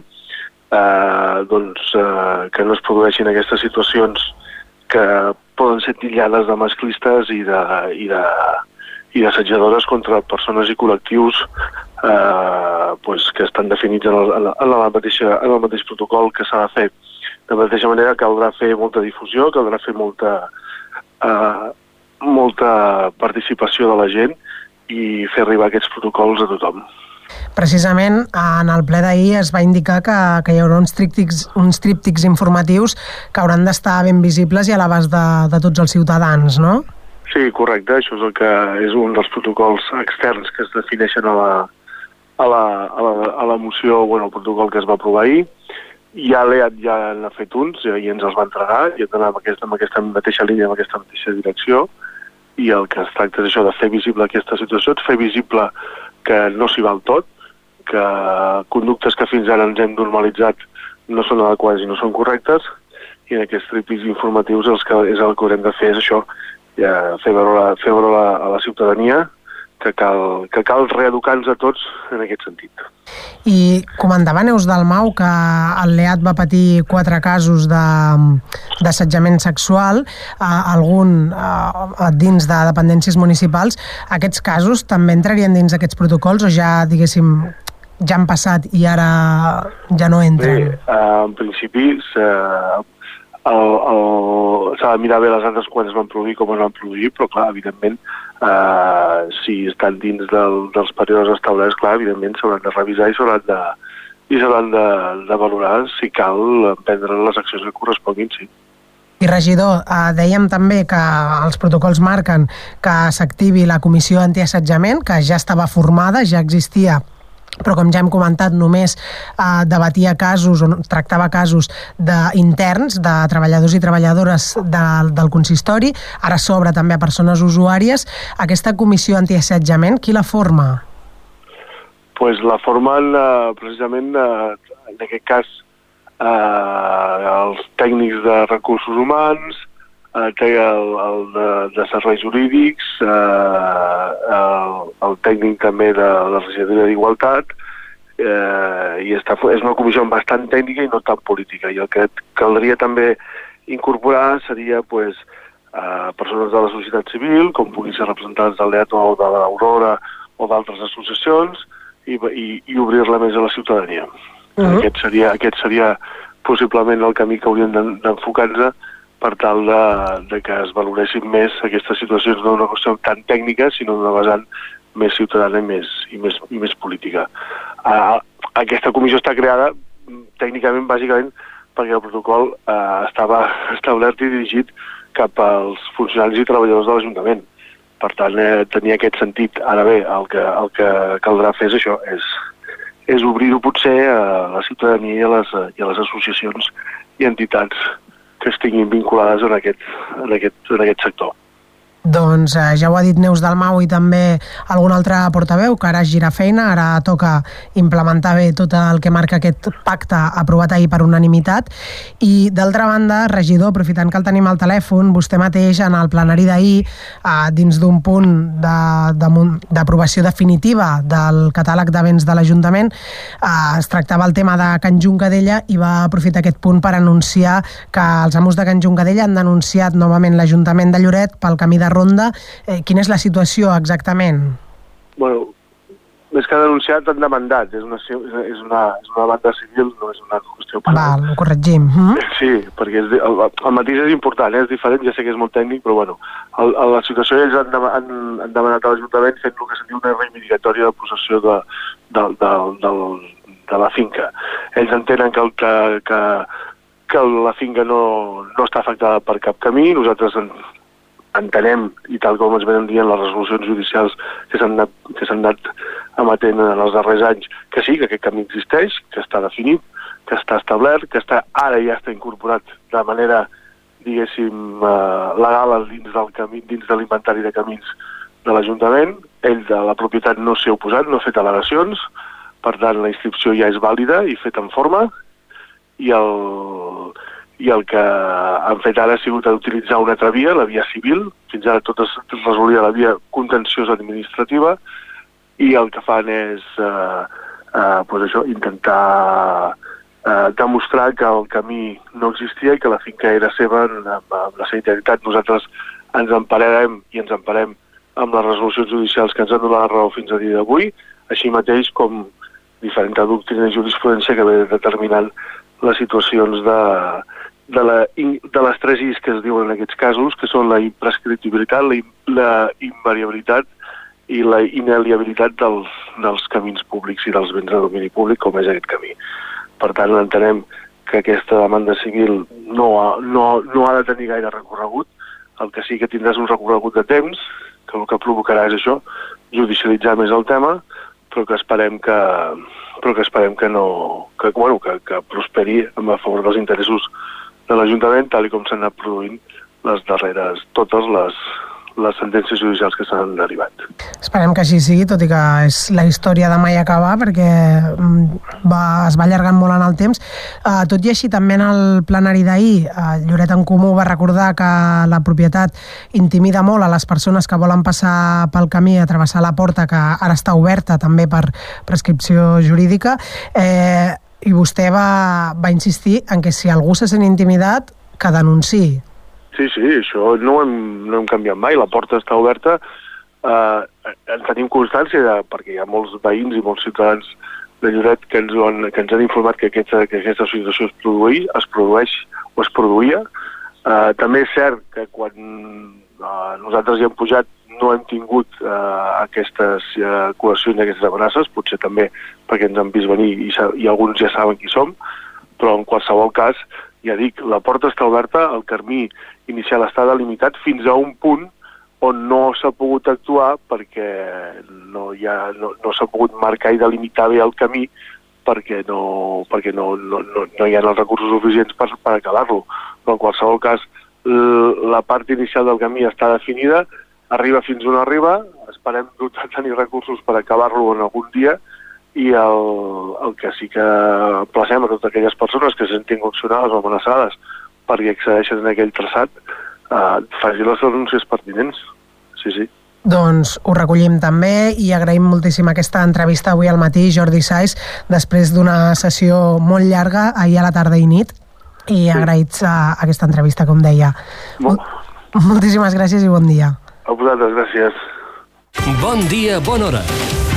que no es produeixin aquestes situacions que poden ser titllades de masclistes i d'assetjadores contra persones i col·lectius que estan definits en el mateix protocol que s'ha de fer. De la mateixa manera caldrà fer molta difusió, caldrà fer molta participació de la gent i fer arribar aquests protocols a tothom. Precisament, en el ple d'ahir es va indicar que hi haurà uns tríptics informatius que hauran d'estar ben visibles i a l'abast de tots els ciutadans, no? Sí, correcte. Això és un dels protocols externs que es defineixen a la moció, el protocol que es va aprovar ahir. Ja l'EAT ja n'ha fet uns i ens els va entregar i hem d'anar amb aquesta mateixa línia, amb aquesta mateixa direcció. I el que es tracta és això, de fer visible aquesta situació, de fer visible que no s'hi val tot, que conductes que fins ara ens hem normalitzat no són adequades i no són correctes, i en aquests tríptics informatius el que haurem de fer és això, fer veure a la ciutadania que cal reeducar-nos a tots en aquest sentit. I comentava Neus Dalmau que el LEAT va patir 4 casos d'assetjament sexual, algun dins de dependències municipals. Aquests casos també entrarien dins d'aquests protocols o ja, diguéssim, ja han passat i ara ja no entren? Bé, en principi s'ha de mirar bé les altres quan es van produir, com es van produir, però clar, evidentment, si estan dins dels períodes establerts, clar, evidentment s'hauran de revisar i s'hauran de valorar si cal prendre les accions que corresponguin, sí. I regidor, dèiem també que els protocols marquen que s'activi la comissió antiassetjament, que ja estava formada, ja existia, però com ja hem comentat només debatia casos o tractava casos interns de treballadors i treballadores del consistori, ara s'obre també a persones usuàries. Aquesta comissió antiassetjament, qui la forma? Pues la formen precisament en aquest cas els tècnics de recursos humans, el de serveis jurídics, el tècnic també de la regidoria d'igualtat, i és una comissió bastant tècnica i no tan política. I el que caldria també incorporar seria persones de la societat civil, com puguin ser representants del LEAT o de l'Aurora o d'altres associacions, i obrir-la més a la ciutadania. Aquest seria possiblement el camí que hauríem d'enfocar-nos per tal de que es valoressin més aquestes situacions, no una qüestió tan tècnica, sinó d'una vessant més ciutadana i més política. Aquesta comissió està creada tècnicament, bàsicament, perquè el protocol estava establert i dirigit cap als funcionaris i treballadors de l'Ajuntament. Per tant, tenia aquest sentit. Ara bé, el que caldrà fer és això, és obrir-ho potser a la ciutadania i a les associacions i entitats que estiguin vinculades en aquest sector. Doncs ja ho ha dit Neus Dalmau i també algun altre portaveu, que ara es gira feina, ara toca implementar bé tot el que marca aquest pacte aprovat ahir per unanimitat. I d'altra banda, regidor, aprofitant que el tenim al telèfon, vostè mateix en el plenari d'ahir, dins d'un punt d'aprovació definitiva del catàleg de béns de l'Ajuntament, es tractava el tema de Can Juncadella i va aprofitar aquest punt per anunciar que els amos de Can Juncadella han denunciat novament l'Ajuntament de Lloret pel camí de ronda. Quina és la situació exactament? Bueno, més que denunciat, han demandat. És una demanda civil, no és una qüestió penal. Val, ho corregim. Sí, perquè el matís és important, és diferent, ja sé que és molt tècnic, però bueno, la situació ells han demanat a l'Ajuntament fent el que se'n diu una reivindicatòria de possessió de la finca. Ells entenen que la finca no està afectada per cap camí, nosaltres entenem, i tal com ens venen dient les resolucions judicials que s'han anat emetent en els darrers anys, que sí, que aquest camí existeix, que està definit, que està establert, que ara ja està incorporat de manera, diguéssim, legal dins de l'inventari de camins de l'Ajuntament. Ell de la propietat no s'hi ha oposat, no ha fet al·legacions, per tant la inscripció ja és vàlida i feta en forma, i el que han fet ara ha sigut utilitzar una altra via, la via civil. Fins ara tot es resolia la via contenciosa administrativa, i el que fan és intentar demostrar que el camí no existia i que la finca era seva amb la seva integritat. Nosaltres ens emparem amb les resolucions judicials que ens han donat la raó fins a dia d'avui, així mateix com diferent doctrina i jurisprudència que ve determinant les situacions de les tres Is que es diuen en aquests casos, que són la imprescriptibilitat, la invariabilitat i la inaliabilitat dels camins públics i dels béns de domini públic, com és aquest camí. Per tant, entenem que aquesta demanda civil no ha de tenir gaire recorregut. El que sí que tindrà és un recorregut de temps, que el que provocarà és això, judicialitzar més el tema, però que esperem que prosperi a favor dels interessos de l'Ajuntament, tal com s'han anat produint totes les sentències judicials que s'han derivat. Esperem que així sigui, tot i que és la història de mai acabar, perquè es va allargant molt en el temps. Tot i així, també en el plenari d'ahir, Lloret en Comú va recordar que la propietat intimida molt a les persones que volen passar pel camí a travessar la porta, que ara està oberta també per prescripció jurídica, i vostè va insistir en que si algú se sent intimidat, que denunciï. Sí, això no ho hem canviat mai. La porta està oberta. En tenim constància perquè hi ha molts veïns i molts ciutadans de Lloret que ens han informat que aquesta situació es produïa. També és cert que quan nosaltres hi hem pujat no hem tingut aquestes coercions i aquestes amenaces, potser també perquè ens han vist venir i alguns ja saben qui som, però en qualsevol cas, ja dic, la porta està oberta, el camí inicial està delimitat fins a un punt on no s'ha pogut actuar perquè no s'ha pogut marcar i delimitar bé el camí perquè no hi ha els recursos suficients per acabar-lo. Però en qualsevol cas, la part inicial del camí està definida, arriba fins on arriba, esperem tenir recursos per acabar-lo en algun dia, i el que sí que placem a totes aquelles persones que se sentin coaccionades o amenaçades perquè accedeixen a aquell traçat, faci les denúncies pertinents. Sí. Doncs ho recollim també i agraïm moltíssim aquesta entrevista avui al matí, Jordi Sais, després d'una sessió molt llarga ahir a la tarda i nit, i agraïts aquesta entrevista, com deia. Moltíssimes gràcies i bon dia. A vosaltres, gràcies. Bon dia, bona hora.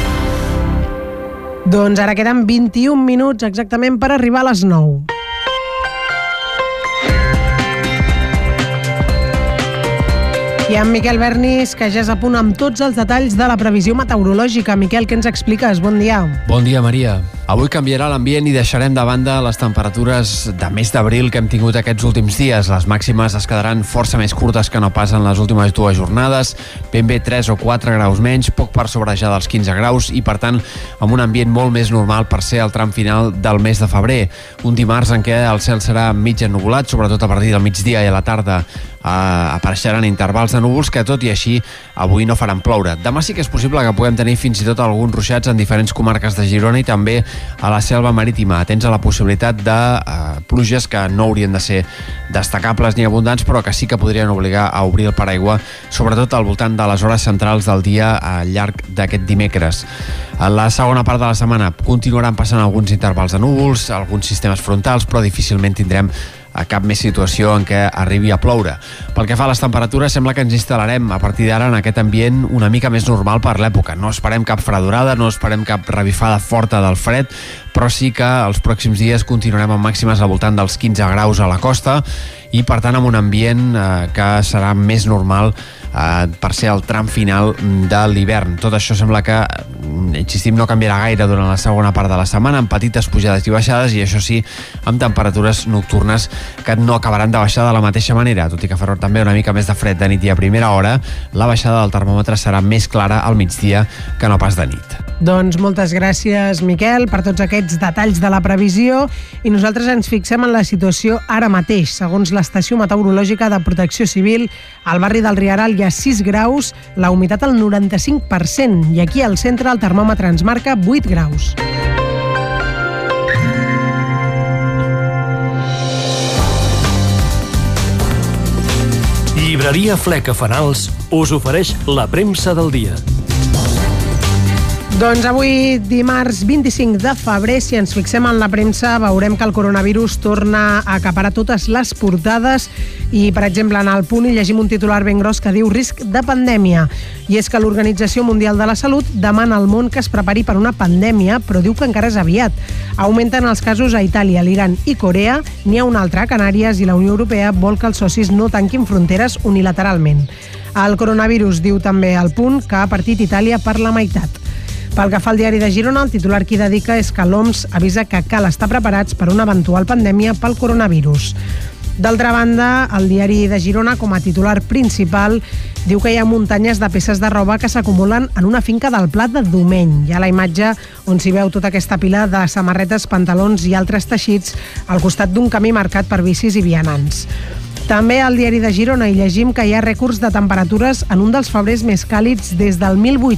Doncs ara queden 21 minuts exactament per arribar a les 9. I en Miquel Bernis, que ja és a punt amb tots els detalls de la previsió meteorològica. Miquel, què ens expliques? Bon dia. Bon dia, Maria. Avui canviarà l'ambient i deixarem de banda les temperatures de mes d'abril que hem tingut aquests últims dies. Les màximes es quedaran força més curtes que no pas en les últimes 2 jornades, ben bé 3 o 4 graus menys, poc per sobre ja dels 15 graus i, per tant, amb un ambient molt més normal per ser el tram final del mes de febrer. Un dimarts en què el cel serà mig ennuvolat, sobretot a partir del migdia i a la tarda apareixeran intervals de núvols que, tot i així, avui no faran ploure. Demà sí que és possible que puguem tenir fins i tot alguns ruixats en diferents comarques de Girona i també a la selva marítima, atents a la possibilitat de pluges que no haurien de ser destacables ni abundants, però que sí que podrien obligar a obrir el paraigua, sobretot al voltant de les hores centrals del dia al llarg d'aquest dimecres. A la segona part de la setmana continuaran passant alguns intervals de núvols, alguns sistemes frontals, però difícilment tindrem a cap més situació en què arribi a ploure. Pel que fa a les temperatures, sembla que ens instal·larem a partir d'ara en aquest ambient una mica més normal per l'època. No esperem cap fredorada, no esperem cap revifada forta del fred, però sí que els pròxims dies continuarem amb màximes al voltant dels 15 graus a la costa i, per tant, amb un ambient que serà més normal per ser el tram final de l'hivern. Tot això sembla que, insistim, no canviarà gaire durant la segona part de la setmana, amb petites pujades i baixades, i això sí, amb temperatures nocturnes que no acabaran de baixar de la mateixa manera, tot i que farà també una mica més de fred de nit i a primera hora. La baixada del termòmetre serà més clara al migdia que no pas de nit. Doncs moltes gràcies, Miquel, per tots aquests detalls de la previsió, i nosaltres ens fixem en la situació ara mateix. Segons l'Estació Meteorològica de Protecció Civil, al barri del Rieral hi ha 6 graus, la humitat al 95%, i aquí al centre el termòmetre ens marca 8 graus. Llibreria Fleca Fanals us ofereix la premsa del dia. Doncs avui, dimarts 25 de febrer, si ens fixem en la premsa, veurem que el coronavirus torna a acaparar totes les portades i, per exemple, en El Punt hi llegim un titular ben gros que diu risc de pandèmia. I és que l'Organització Mundial de la Salut demana al món que es prepari per una pandèmia, però diu que encara és aviat. Augmenten els casos a Itàlia, l'Iran i Corea, n'hi ha un altre a Canàries i la Unió Europea vol que els socis no tanquin fronteres unilateralment. El coronavirus diu també al Punt que ha partit Itàlia per la meitat. Pel que fa al diari de Girona, el titular que hi dedica és que l'OMS avisa que cal estar preparats per una eventual pandèmia pel coronavirus. D'altra banda, el diari de Girona, com a titular principal, diu que hi ha muntanyes de peces de roba que s'acumulen en una finca del Pla de Domeny. Hi ha la imatge on s'hi veu tota aquesta pila de samarretes, pantalons i altres teixits al costat d'un camí marcat per bicis i vianants. També al diari de Girona hi llegim que hi ha rècords de temperatures en un dels febrers més càlids des del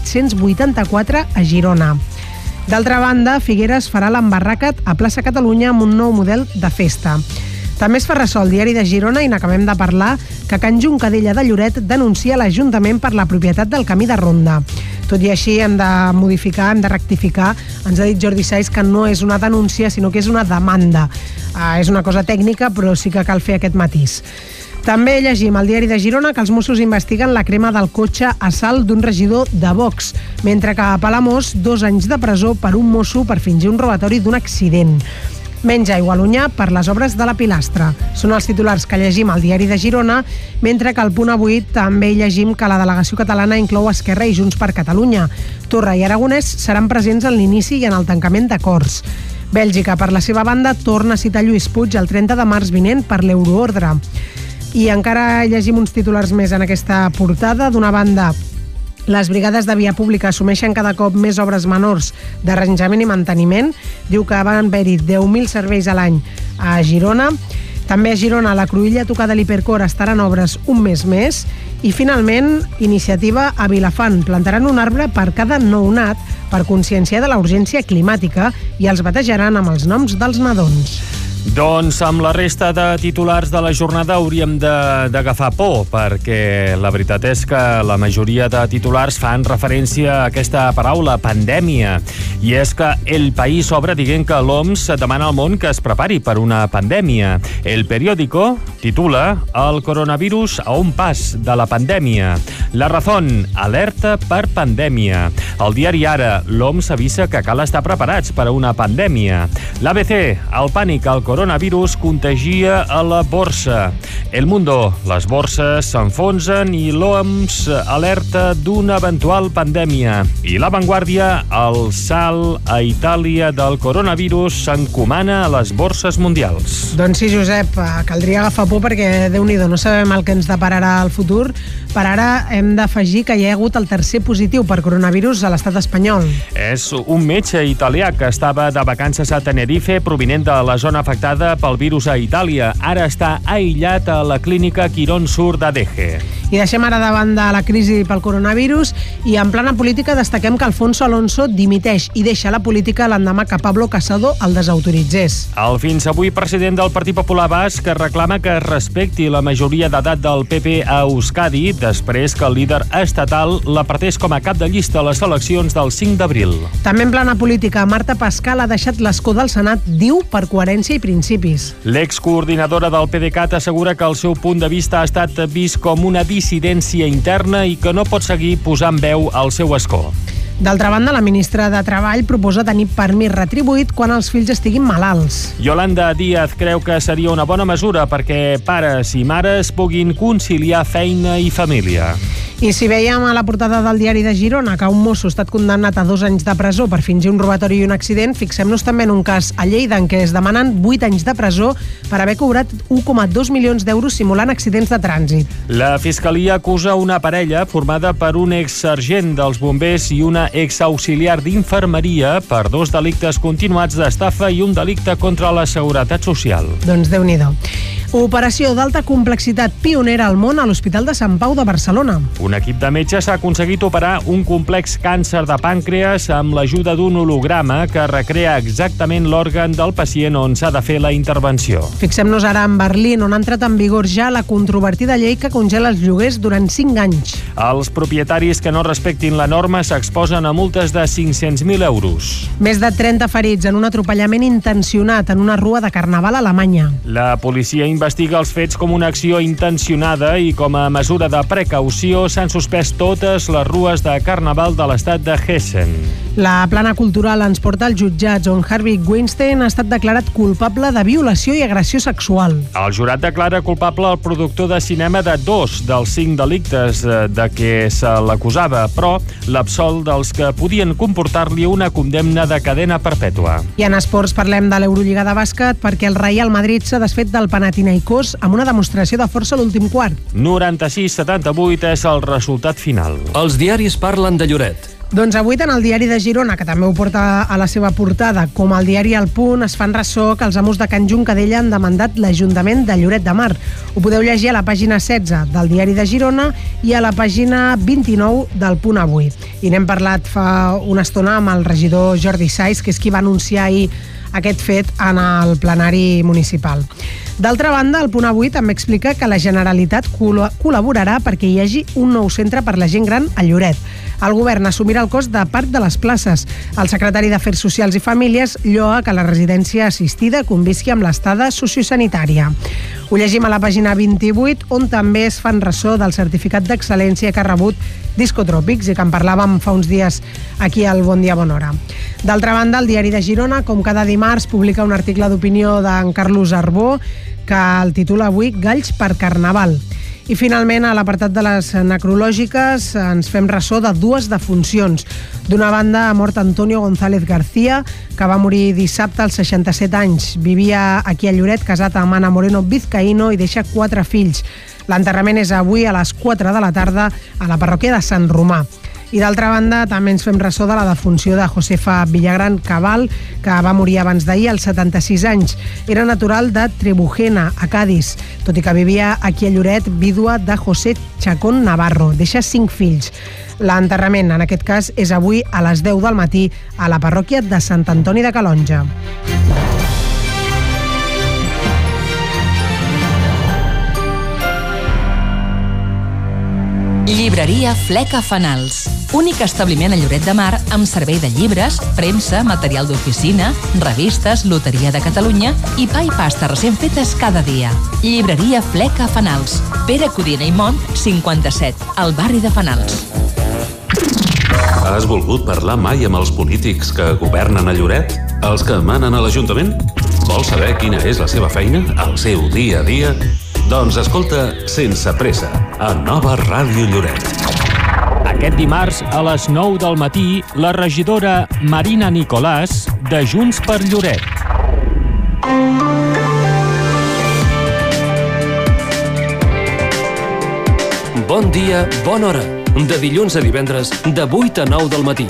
1884 a Girona. D'altra banda, Figueres farà l'embarràquet a Plaça Catalunya amb un nou model de festa. També es fa ressò el diari de Girona i n'acabem de parlar que Can Juncadella de Lloret denuncia l'Ajuntament per la propietat del camí de ronda. Tot i així hem de modificar, hem de rectificar. Ens ha dit Jordi Sais que no és una denúncia, sinó que és una demanda. És una cosa tècnica, però sí que cal fer aquest matís. També llegim al diari de Girona que els Mossos investiguen la crema del cotxe a Salt d'un regidor de Vox, mentre que a Palamós 2 anys de presó per un mosso per fingir un robatori d'un accident. Menys aigua a l'Onyar per les obres de la pilastra. Són els titulars que llegim al diari de Girona, mentre que al Punt Avui també hi llegim que la delegació catalana inclou Esquerra i Junts per Catalunya. Torra i Aragonès seran presents en l'inici i en el tancament d'acords. Bèlgica, per la seva banda, torna a citar Lluís Puig el 30 de març vinent per l'euroordre. I encara llegim uns titulars més en aquesta portada. D'una banda, les brigades de via pública assumeixen cada cop més obres menors d'arranjament i manteniment. Diu que van haver-hi 10.000 serveis a l'any a Girona. També a Girona, la cruïlla tocada a l'Hipercor estarà en obres un mes més. I finalment, iniciativa a Vilafant. Plantaran un arbre per cada nounat per conscienciar de la urgència climàtica i els batejaran amb els noms dels nadons. Doncs amb la resta de titulars de la jornada hauríem d'agafar por, perquè la veritat és que la majoria de titulars fan referència a aquesta paraula, pandèmia. I és que El País obre dient que l'OMS demana al món que es prepari per una pandèmia. El Periódico titula El coronavirus a un pas de la pandèmia. La Razón alerta per pandèmia. El diari Ara, l'OMS avisa que cal estar preparats per a una pandèmia. L'ABC, el pànic al coronavirus contagia a la borsa. El Mundo, les borses s'enfonsen i l'OMS alerta d'una eventual pandèmia. I La Vanguardia, el salt a Itàlia del coronavirus s'encomana a les borses mundials. Doncs sí, Josep, caldria agafar por perquè, Déu-n'hi-do, no sabem el que ens depararà el futur. Per ara hem d'afegir que hi ha hagut el tercer positiu per coronavirus a l'estat espanyol. És un metge italià que estava de vacances a Tenerife provinent de la zona afectada pel virus a Itàlia. Ara està aïllat a la clínica Quirón Sur d'Adeje. I deixem ara de banda la crisi pel coronavirus i en plana política destaquem que Alfonso Alonso dimiteix i deixa la política l'endemà que Pablo Casado el desautoritzés. El fins avui president del Partit Popular Basc reclama que es respecti la majoria d'edat del PP a Euskadi després que el líder estatal l'apartés com a cap de llista a les eleccions del 5 d'abril. També en plana política, Marta Pascal ha deixat l'escó del Senat, diu, per coherència i principis. L'excoordinadora del PDeCAT assegura que el seu punt de vista ha estat vist com una dissidència interna i que no pot seguir posant veu al seu escó. D'altra banda, la ministra de Treball proposa tenir permís retribuït quan els fills estiguin malalts. Yolanda Díaz creu que seria una bona mesura perquè pares i mares puguin conciliar feina i família. I si veiem a la portada del diari de Girona que un mosso ha estat condemnat a 2 anys de presó per fingir un robatori i un accident, fixem-nos també en un cas a Lleida en què es demanen 8 anys de presó per haver cobrat 1,2 milions d'euros simulant accidents de trànsit. La Fiscalia acusa una parella formada per un exsergent dels bombers i una exauxiliar d'infermeria per 2 delictes continuats d'estafa i un delicte contra la seguretat social. Doncs Déu-n'hi-do. Operació d'alta complexitat pionera al món a l'Hospital de Sant Pau de Barcelona. Un equip de metges ha aconseguit operar un complex càncer de pàncreas amb l'ajuda d'un holograma que recrea exactament l'òrgan del pacient on s'ha de fer la intervenció. Fixem-nos ara en Berlín, on ha entrat en vigor ja la controvertida llei que congela els lloguers durant 5 anys. Els propietaris que no respectin la norma s'exposen a multes de 500.000 euros. Més de 30 ferits en un atropellament intencionat en una rua de Carnaval a Alemanya. La policia investiga els fets com una acció intencionada i com a mesura de precaució s'han suspès totes les rues de Carnaval de l'estat de Hessen. La plana cultural ens porta als jutjats on Harvey Weinstein ha estat declarat culpable de violació i agressió sexual. El jurat declara culpable el productor de cinema de 2 dels 5 delictes de què se l'acusava, però l'absol dels que podien comportar-li una condemna de cadena perpètua. I en esports parlem de l'Eurolliga de bàsquet perquè el Real Madrid s'ha desfet del Panathinaikos amb una demostració de força a l'últim quart. 96-78 és el resultat final. Els diaris parlen de Lloret. Doncs avui tant el diari de Girona, que també ho porta a la seva portada, com el diari El Punt es fan ressò que els amos de Can Juncadella han demandat l'Ajuntament de Lloret de Mar. Ho podeu llegir a la pàgina 16 del diari de Girona i a la pàgina 29 del Punt Avui. I n'hem parlat fa una estona amb el regidor Jordi Saiz, que és qui va anunciar ahir aquest fet en el plenari municipal. D'altra banda, el Punt Avui també explica que la Generalitat col·laborarà perquè hi hagi un nou centre per la gent gran a Lloret. El govern assumirà el cost de part de les places. El secretari d'Afers Socials i Famílies lloa que la residència assistida convisqui amb l'estada sociosanitària. Ho llegim a la pàgina 28, on també es fan ressò del certificat d'excel·lència que ha rebut Discotròpics i que en parlàvem fa uns dies aquí al Bon Dia Bon Hora. D'altra banda, el diari de Girona, com cada dimarts, publica un article d'opinió d'en Carlos Arbó que el titula avui Galls per Carnaval. I finalment, a l'apartat de les necrològiques, ens fem ressò de 2 defuncions. D'una banda, ha mort Antonio González García, que va morir dissabte als 67 anys. Vivia aquí a Lloret, casat amb Ana Moreno Vizcaíno i deixa 4 fills. L'enterrament és avui a les 4 de la tarda a la parròquia de Sant Romà. I d'altra banda, també ens fem ressò de la defunció de Josefa Villagran Cabal, que va morir abans d'ahir als 76 anys. Era natural de Trebujena, a Cádiz, tot i que vivia aquí a Lloret, vídua de José Chacón Navarro. Deixa 5 fills. L'enterrament, en aquest cas, és avui a les 10 del matí a la parròquia de Sant Antoni de Calonja. Llibreria Fleca Fanals. Únic establiment a Lloret de Mar amb servei de llibres, premsa, material d'oficina, revistes, loteria de Catalunya i pa i pasta recent fetes cada dia. Llibreria Fleca Fanals. Pere Codina i Mont, 57, al barri de Fanals. Has volgut parlar mai amb els polítics que governen a Lloret? Els que manen a l'Ajuntament? Vols saber quina és la seva feina, el seu dia a dia? Doncs escolta Sense Pressa, a Nova Ràdio Lloret. Aquest dimarts, a les 9 del matí, la regidora Marina Nicolàs, de Junts per Lloret. Bon dia, bona hora. De dilluns a divendres, de 8 a 9 del matí.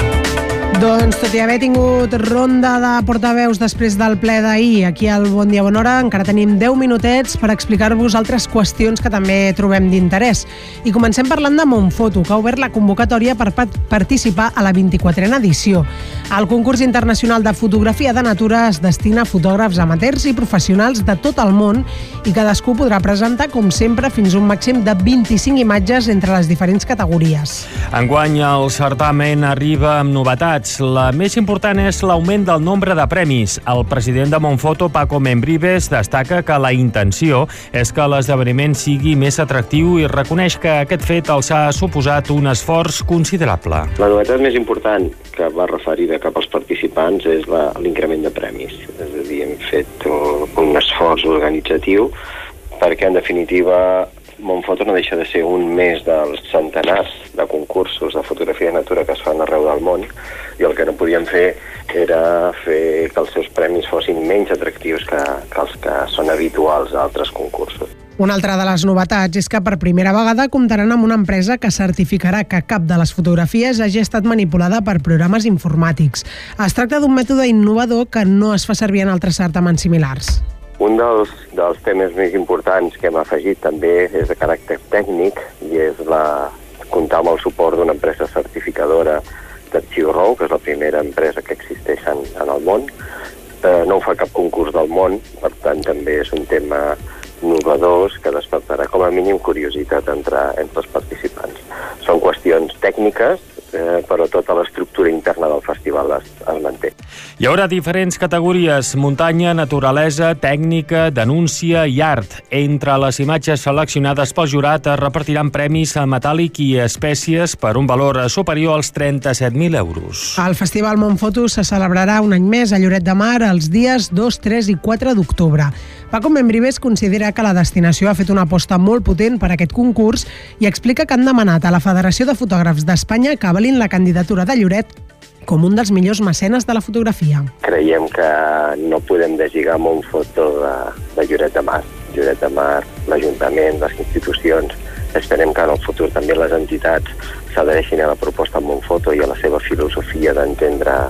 Doncs tot i haver tingut ronda de portaveus després del ple d'ahir, aquí al Bon Dia Bona Hora encara tenim 10 minutets per explicar-vos altres qüestions que també trobem d'interès. I comencem parlant de Montfoto, que ha obert la convocatòria per participar a la 24a edició. El concurs internacional de fotografia de natura es destina a fotògrafs amateurs i professionals de tot el món i cadascú podrà presentar, com sempre, fins a un màxim de 25 imatges entre les diferents categories. Enguany el certamen arriba amb novetats. La més important és l'augment del nombre de premis. El president de Montfoto, Paco Membrives, destaca que la intenció és que l'esdeveniment sigui més atractiu i reconeix que aquest fet els ha suposat un esforç considerable. La novetat més important que va referida cap als participants és l'increment de premis. És a dir, hem fet un esforç organitzatiu perquè, en definitiva, Montfoto no deixa de ser un més dels centenars de concursos de fotografia de natura que es fan arreu del món, i el que no podíem fer era fer que els seus premis fossin menys atractius que els que són habituals a altres concursos. Una altra de les novetats és que per primera vegada comptaran amb una empresa que certificarà que cap de les fotografies hagi estat manipulada per programes informàtics. Es tracta d'un mètode innovador que no es fa servir en altres certaments similars. Un dels temes més importants que hem afegit també és de caràcter tècnic i és comptar amb el suport d'una empresa certificadora d'Arxiu ROU, que és la primera empresa que existeix en el món. No ho fa cap concurs del món, per tant també és un tema innovador que despertarà com a mínim curiositat entre els participants. Són qüestions tècniques, però tota l'estructura interna del festival es manté. Hi haurà diferents categories: muntanya, naturalesa, tècnica, denúncia i art. Entre les imatges seleccionades pel jurat es repartiran premis a metàl·lic i espècies per un valor superior als 37.000 euros. El Festival Montfoto se celebrarà un any més a Lloret de Mar els dies 2, 3 i 4 d'octubre. Paco Membrives considera que la destinació ha fet una aposta molt potent per aquest concurs i explica que han demanat a la Federació de Fotògrafs d'Espanya que avalin la candidatura de Lloret com un dels millors mecenes de la fotografia. Creiem que no podem deslligar Montfoto de Lloret de Mar. Lloret de Mar, l'Ajuntament, les institucions. Esperem que en el futur també les entitats s'adhereixin a la proposta Montfoto i a la seva filosofia d'entendre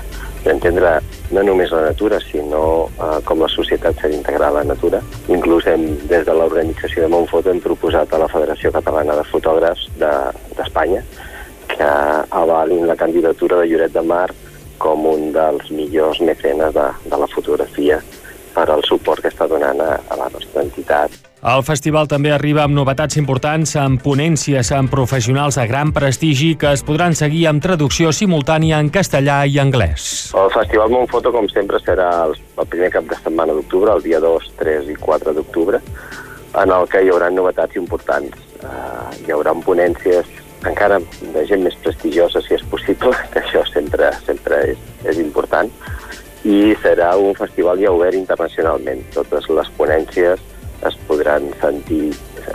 no només la natura, sinó com la societat s'ha d'integrar a la natura. Inclús des de l'organització de Montfoto hem proposat a la Federació Catalana de Fotògrafs d'Espanya que avalin la candidatura de Lloret de Mar com un dels millors mecenes de la fotografia per al suport que està donant a la nostra entitat. El festival també arriba amb novetats importants, amb ponències amb professionals de gran prestigi que es podran seguir amb traducció simultània en castellà i anglès. El Festival Montfoto, com sempre, serà el primer cap de setmana d'octubre, el dia 2, 3 i 4 d'octubre, en el que hi haurà novetats importants. Hi haurà ponències encara de gent més prestigiosa, si és possible, que això sempre és important, i serà un festival ja obert internacionalment. Totes les ponències es podran sentir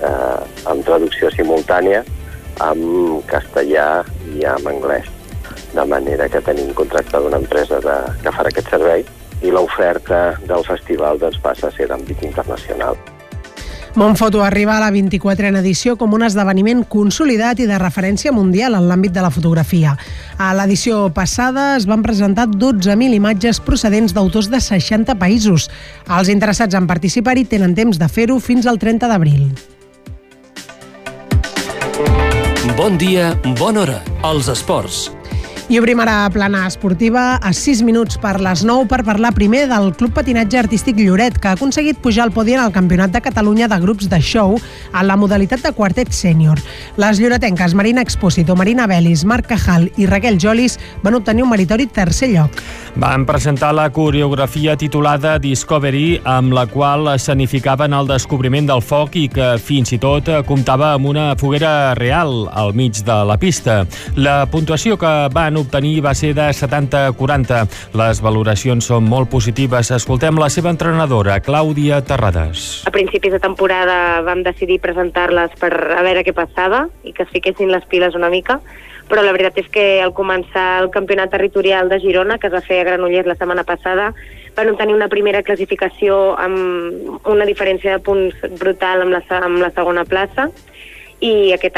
amb traducció simultània en castellà i en anglès, de manera que tenim contractada una empresa que farà aquest servei i l'oferta del festival passa a ser d'àmbit internacional. Montfoto arriba a la 24a edició com un esdeveniment consolidat i de referència mundial en l'àmbit de la fotografia. A l'edició passada es van presentar 12.000 imatges procedents d'autors de 60 països. Els interessats en participar-hi tenen temps de fer-ho fins al 30 d'abril. Bon dia, bona hora. Els esports. I obrim ara plana esportiva a 6 minuts per les 9 per parlar primer del Club Patinatge Artístic Lloret, que ha aconseguit pujar al podi en el Campionat de Catalunya de grups de show en la modalitat de quartet sènior. Les lloretenques Marina Expósito, Marina Belis, Marc Cajal i Raquel Jolis van obtenir un meritori tercer lloc. Van presentar la coreografia titulada Discovery, amb la qual escenificaven el descobriment del foc i que fins i tot comptava amb una foguera real al mig de la pista. La puntuació que van obtenir va ser de 70-40. Les valoracions són molt positives. Escoltem la seva entrenadora, Clàudia Terrades. A principis de temporada vam decidir presentar-les per a veure què passava i que es fiquessin les piles una mica, però la veritat és que al començar el campionat territorial de Girona, que es va fer a Granollers la setmana passada, van obtenir una primera classificació amb una diferència de punts brutal amb la segona plaça, i aquest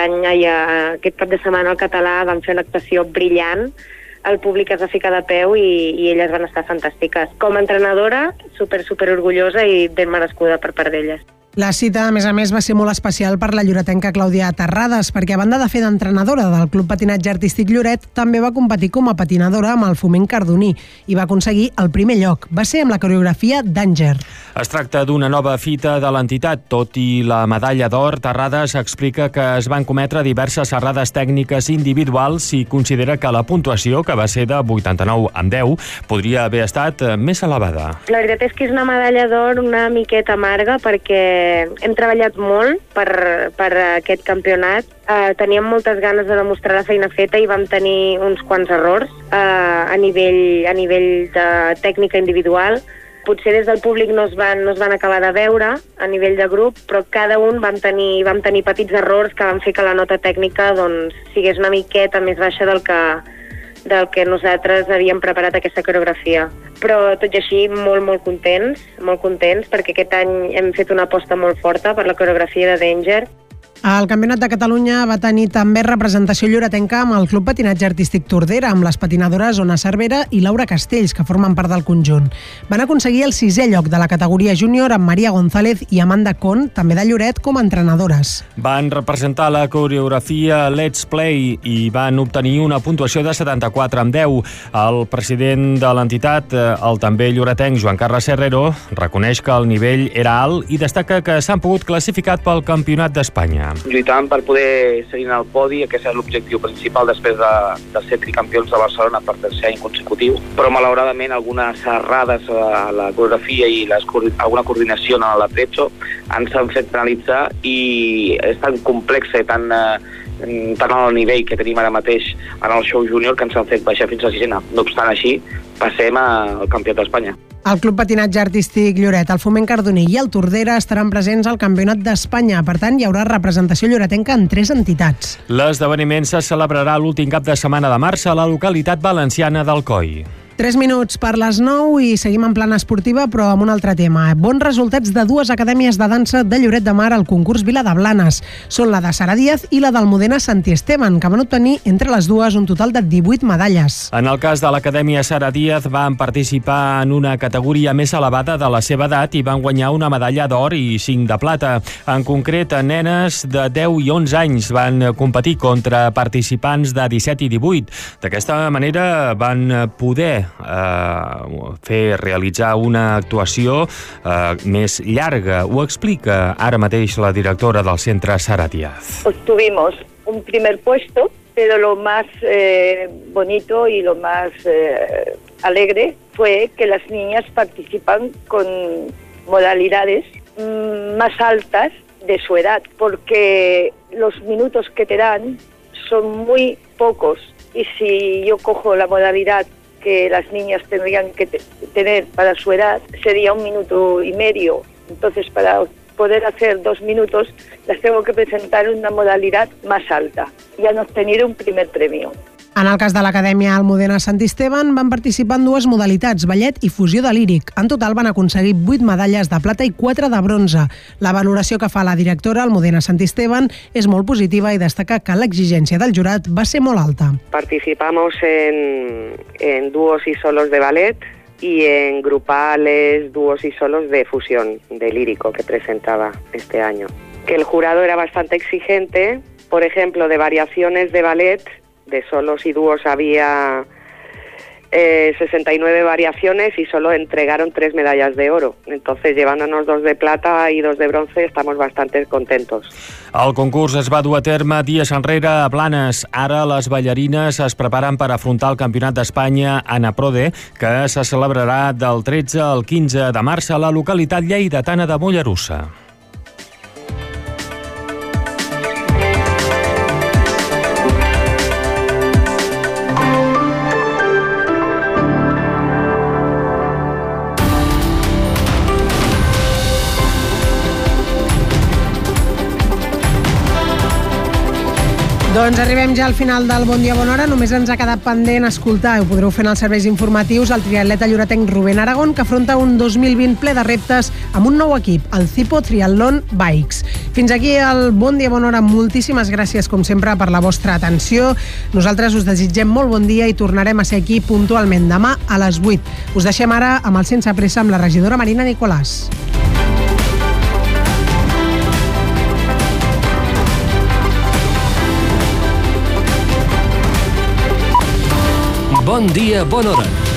cap de setmana al Català van fer una actuació brillant, el públic es va ficar de peu i elles van estar fantàstiques. Com a entrenadora, super orgullosa i ben merescuda per part d'elles. La cita, a més, va ser molt especial per la lloretenca Clàudia Terrades, perquè a banda de fer d'entrenadora del Club Patinatge Artístic Lloret, també va competir com a patinadora amb el Foment Cardoní i va aconseguir el primer lloc. Va ser amb la coreografia Danger. Es tracta d'una nova fita de l'entitat. Tot i la medalla d'or, Terrades explica que es van cometre diverses errades tècniques individuals i considera que la puntuació, que va ser de 89/10, podria haver estat més elevada. La veritat és que és una medalla d'or una miqueta amarga, perquè hem treballat molt per aquest campionat. Teníem moltes ganes de demostrar la feina feta i vam tenir uns quants errors a nivell de tècnica individual. Potser des del públic no es van acabar de veure a nivell de grup, però cada un vam tenir petits errors que van fer que la nota tècnica sigués una miqueta més baixa del que nosaltres havíem preparat aquesta coreografia. Però tot i així molt contents, perquè aquest any hem fet una aposta molt forta per la coreografia de Danger. El Campionat de Catalunya va tenir també representació lloretenca amb el Club Patinatge Artístic Tordera, amb les patinadores Ona Cervera i Laura Castells, que formen part del conjunt. Van aconseguir el 6è lloc de la categoria júnior amb Maria González i Amanda Con, també de Lloret, com a entrenadores. Van representar la coreografia Let's Play i van obtenir una puntuació de 74/10. El president de l'entitat, el també lloretenc Joan Carles Herrero, reconeix que el nivell era alt i destaca que s'han pogut classificar pel Campionat d'Espanya. Lluitant per poder seguir en el podi, aquest és l'objectiu principal després de ser tricampions de Barcelona per tercer any consecutiu, però malauradament algunes errades a la coreografia i alguna coordinació en l'atrecho ens han fet penalitzar, i és tan complexa i tan al nivell que tenim ara mateix en el show júnior que ens han fet baixar fins a sisena. No obstant així, passem al Campionat d'Espanya. El Club Patinatge Artístic Lloret, el Foment Cardoní i el Tordera estaran presents al Campionat d'Espanya. Per tant, hi haurà representació lloretenca en 3 entitats. L'esdeveniment se celebrarà l'últim cap de setmana de març a la localitat valenciana d'Alcoi. 3 minuts per les 9 i seguim en plana esportiva, però amb un altre tema. Bons resultats de 2 acadèmies de dansa de Lloret de Mar al concurs Vila de Blanes. Són la de Sara Díaz i la d'Almudena Santi Esteban, que van obtenir entre les dues un total de 18 medalles. En el cas de l'Acadèmia Sara Díaz, van participar en una categoria més elevada de la seva edat i van guanyar una medalla d'or i 5 de plata. En concret, nenes de 10 i 11 anys van competir contra participants de 17 i 18. D'aquesta manera van poder realitzar una actuació més llarga. Ho explica ara mateix la directora del centre, Sara Díaz. Obtuvimos un primer puesto, pero lo más bonito y lo más alegre fue que las niñas participan con modalidades más altas de su edad, porque los minutos que te dan son muy pocos, y si yo cojo la modalidad que las niñas tendrían que tener para su edad, sería 1 minuto y medio. Entonces, para poder hacer 2 minutos, las tengo que presentar en una modalidad más alta. Y han obtenido un primer premio. En el cas de l'Acadèmia Almudena Santi Esteban van participar en 2 modalitats, ballet i fusió de líric. En total van aconseguir 8 medalles de plata i 4 de bronze. La valoració que fa la directora Almudena Santi Esteban és molt positiva i destaca que l'exigència del jurat va ser molt alta. Participamos en dúos y solos de ballet y en grupales, dúos y solos de fusión, de lírico que presentaba este año. Que el jurado era bastante exigente, por ejemplo, de variaciones de ballet. De solos y dúos había 69 variaciones y solo entregaron 3 medallas de oro. Entonces, llevándonos 2 de plata y 2 de bronce, estamos bastante contentos. El concurs es va dur a terme dies enrere a Blanes. Ara les ballarines es preparen per afrontar el Campionat d'Espanya Anaprode, que se celebrarà del 13 al 15 de març a la localitat lleidatana de Mollerussa. Doncs arribem ja al final del Bon Dia, Bona Hora. Només ens ha quedat pendent escoltar, ho podreu fer en els serveis informatius, el triatleta lloretenc Rubén Aragón, que afronta un 2020 ple de reptes amb un nou equip, el Cipo Triathlon Bikes. Fins aquí el Bon Dia, Bona Hora. Moltíssimes gràcies, com sempre, per la vostra atenció. Nosaltres us desitgem molt bon dia i tornarem a ser aquí puntualment demà a les 8. Us deixem ara amb el Sense Pressa amb la regidora Marina Nicolàs. Bon dia, bona hora.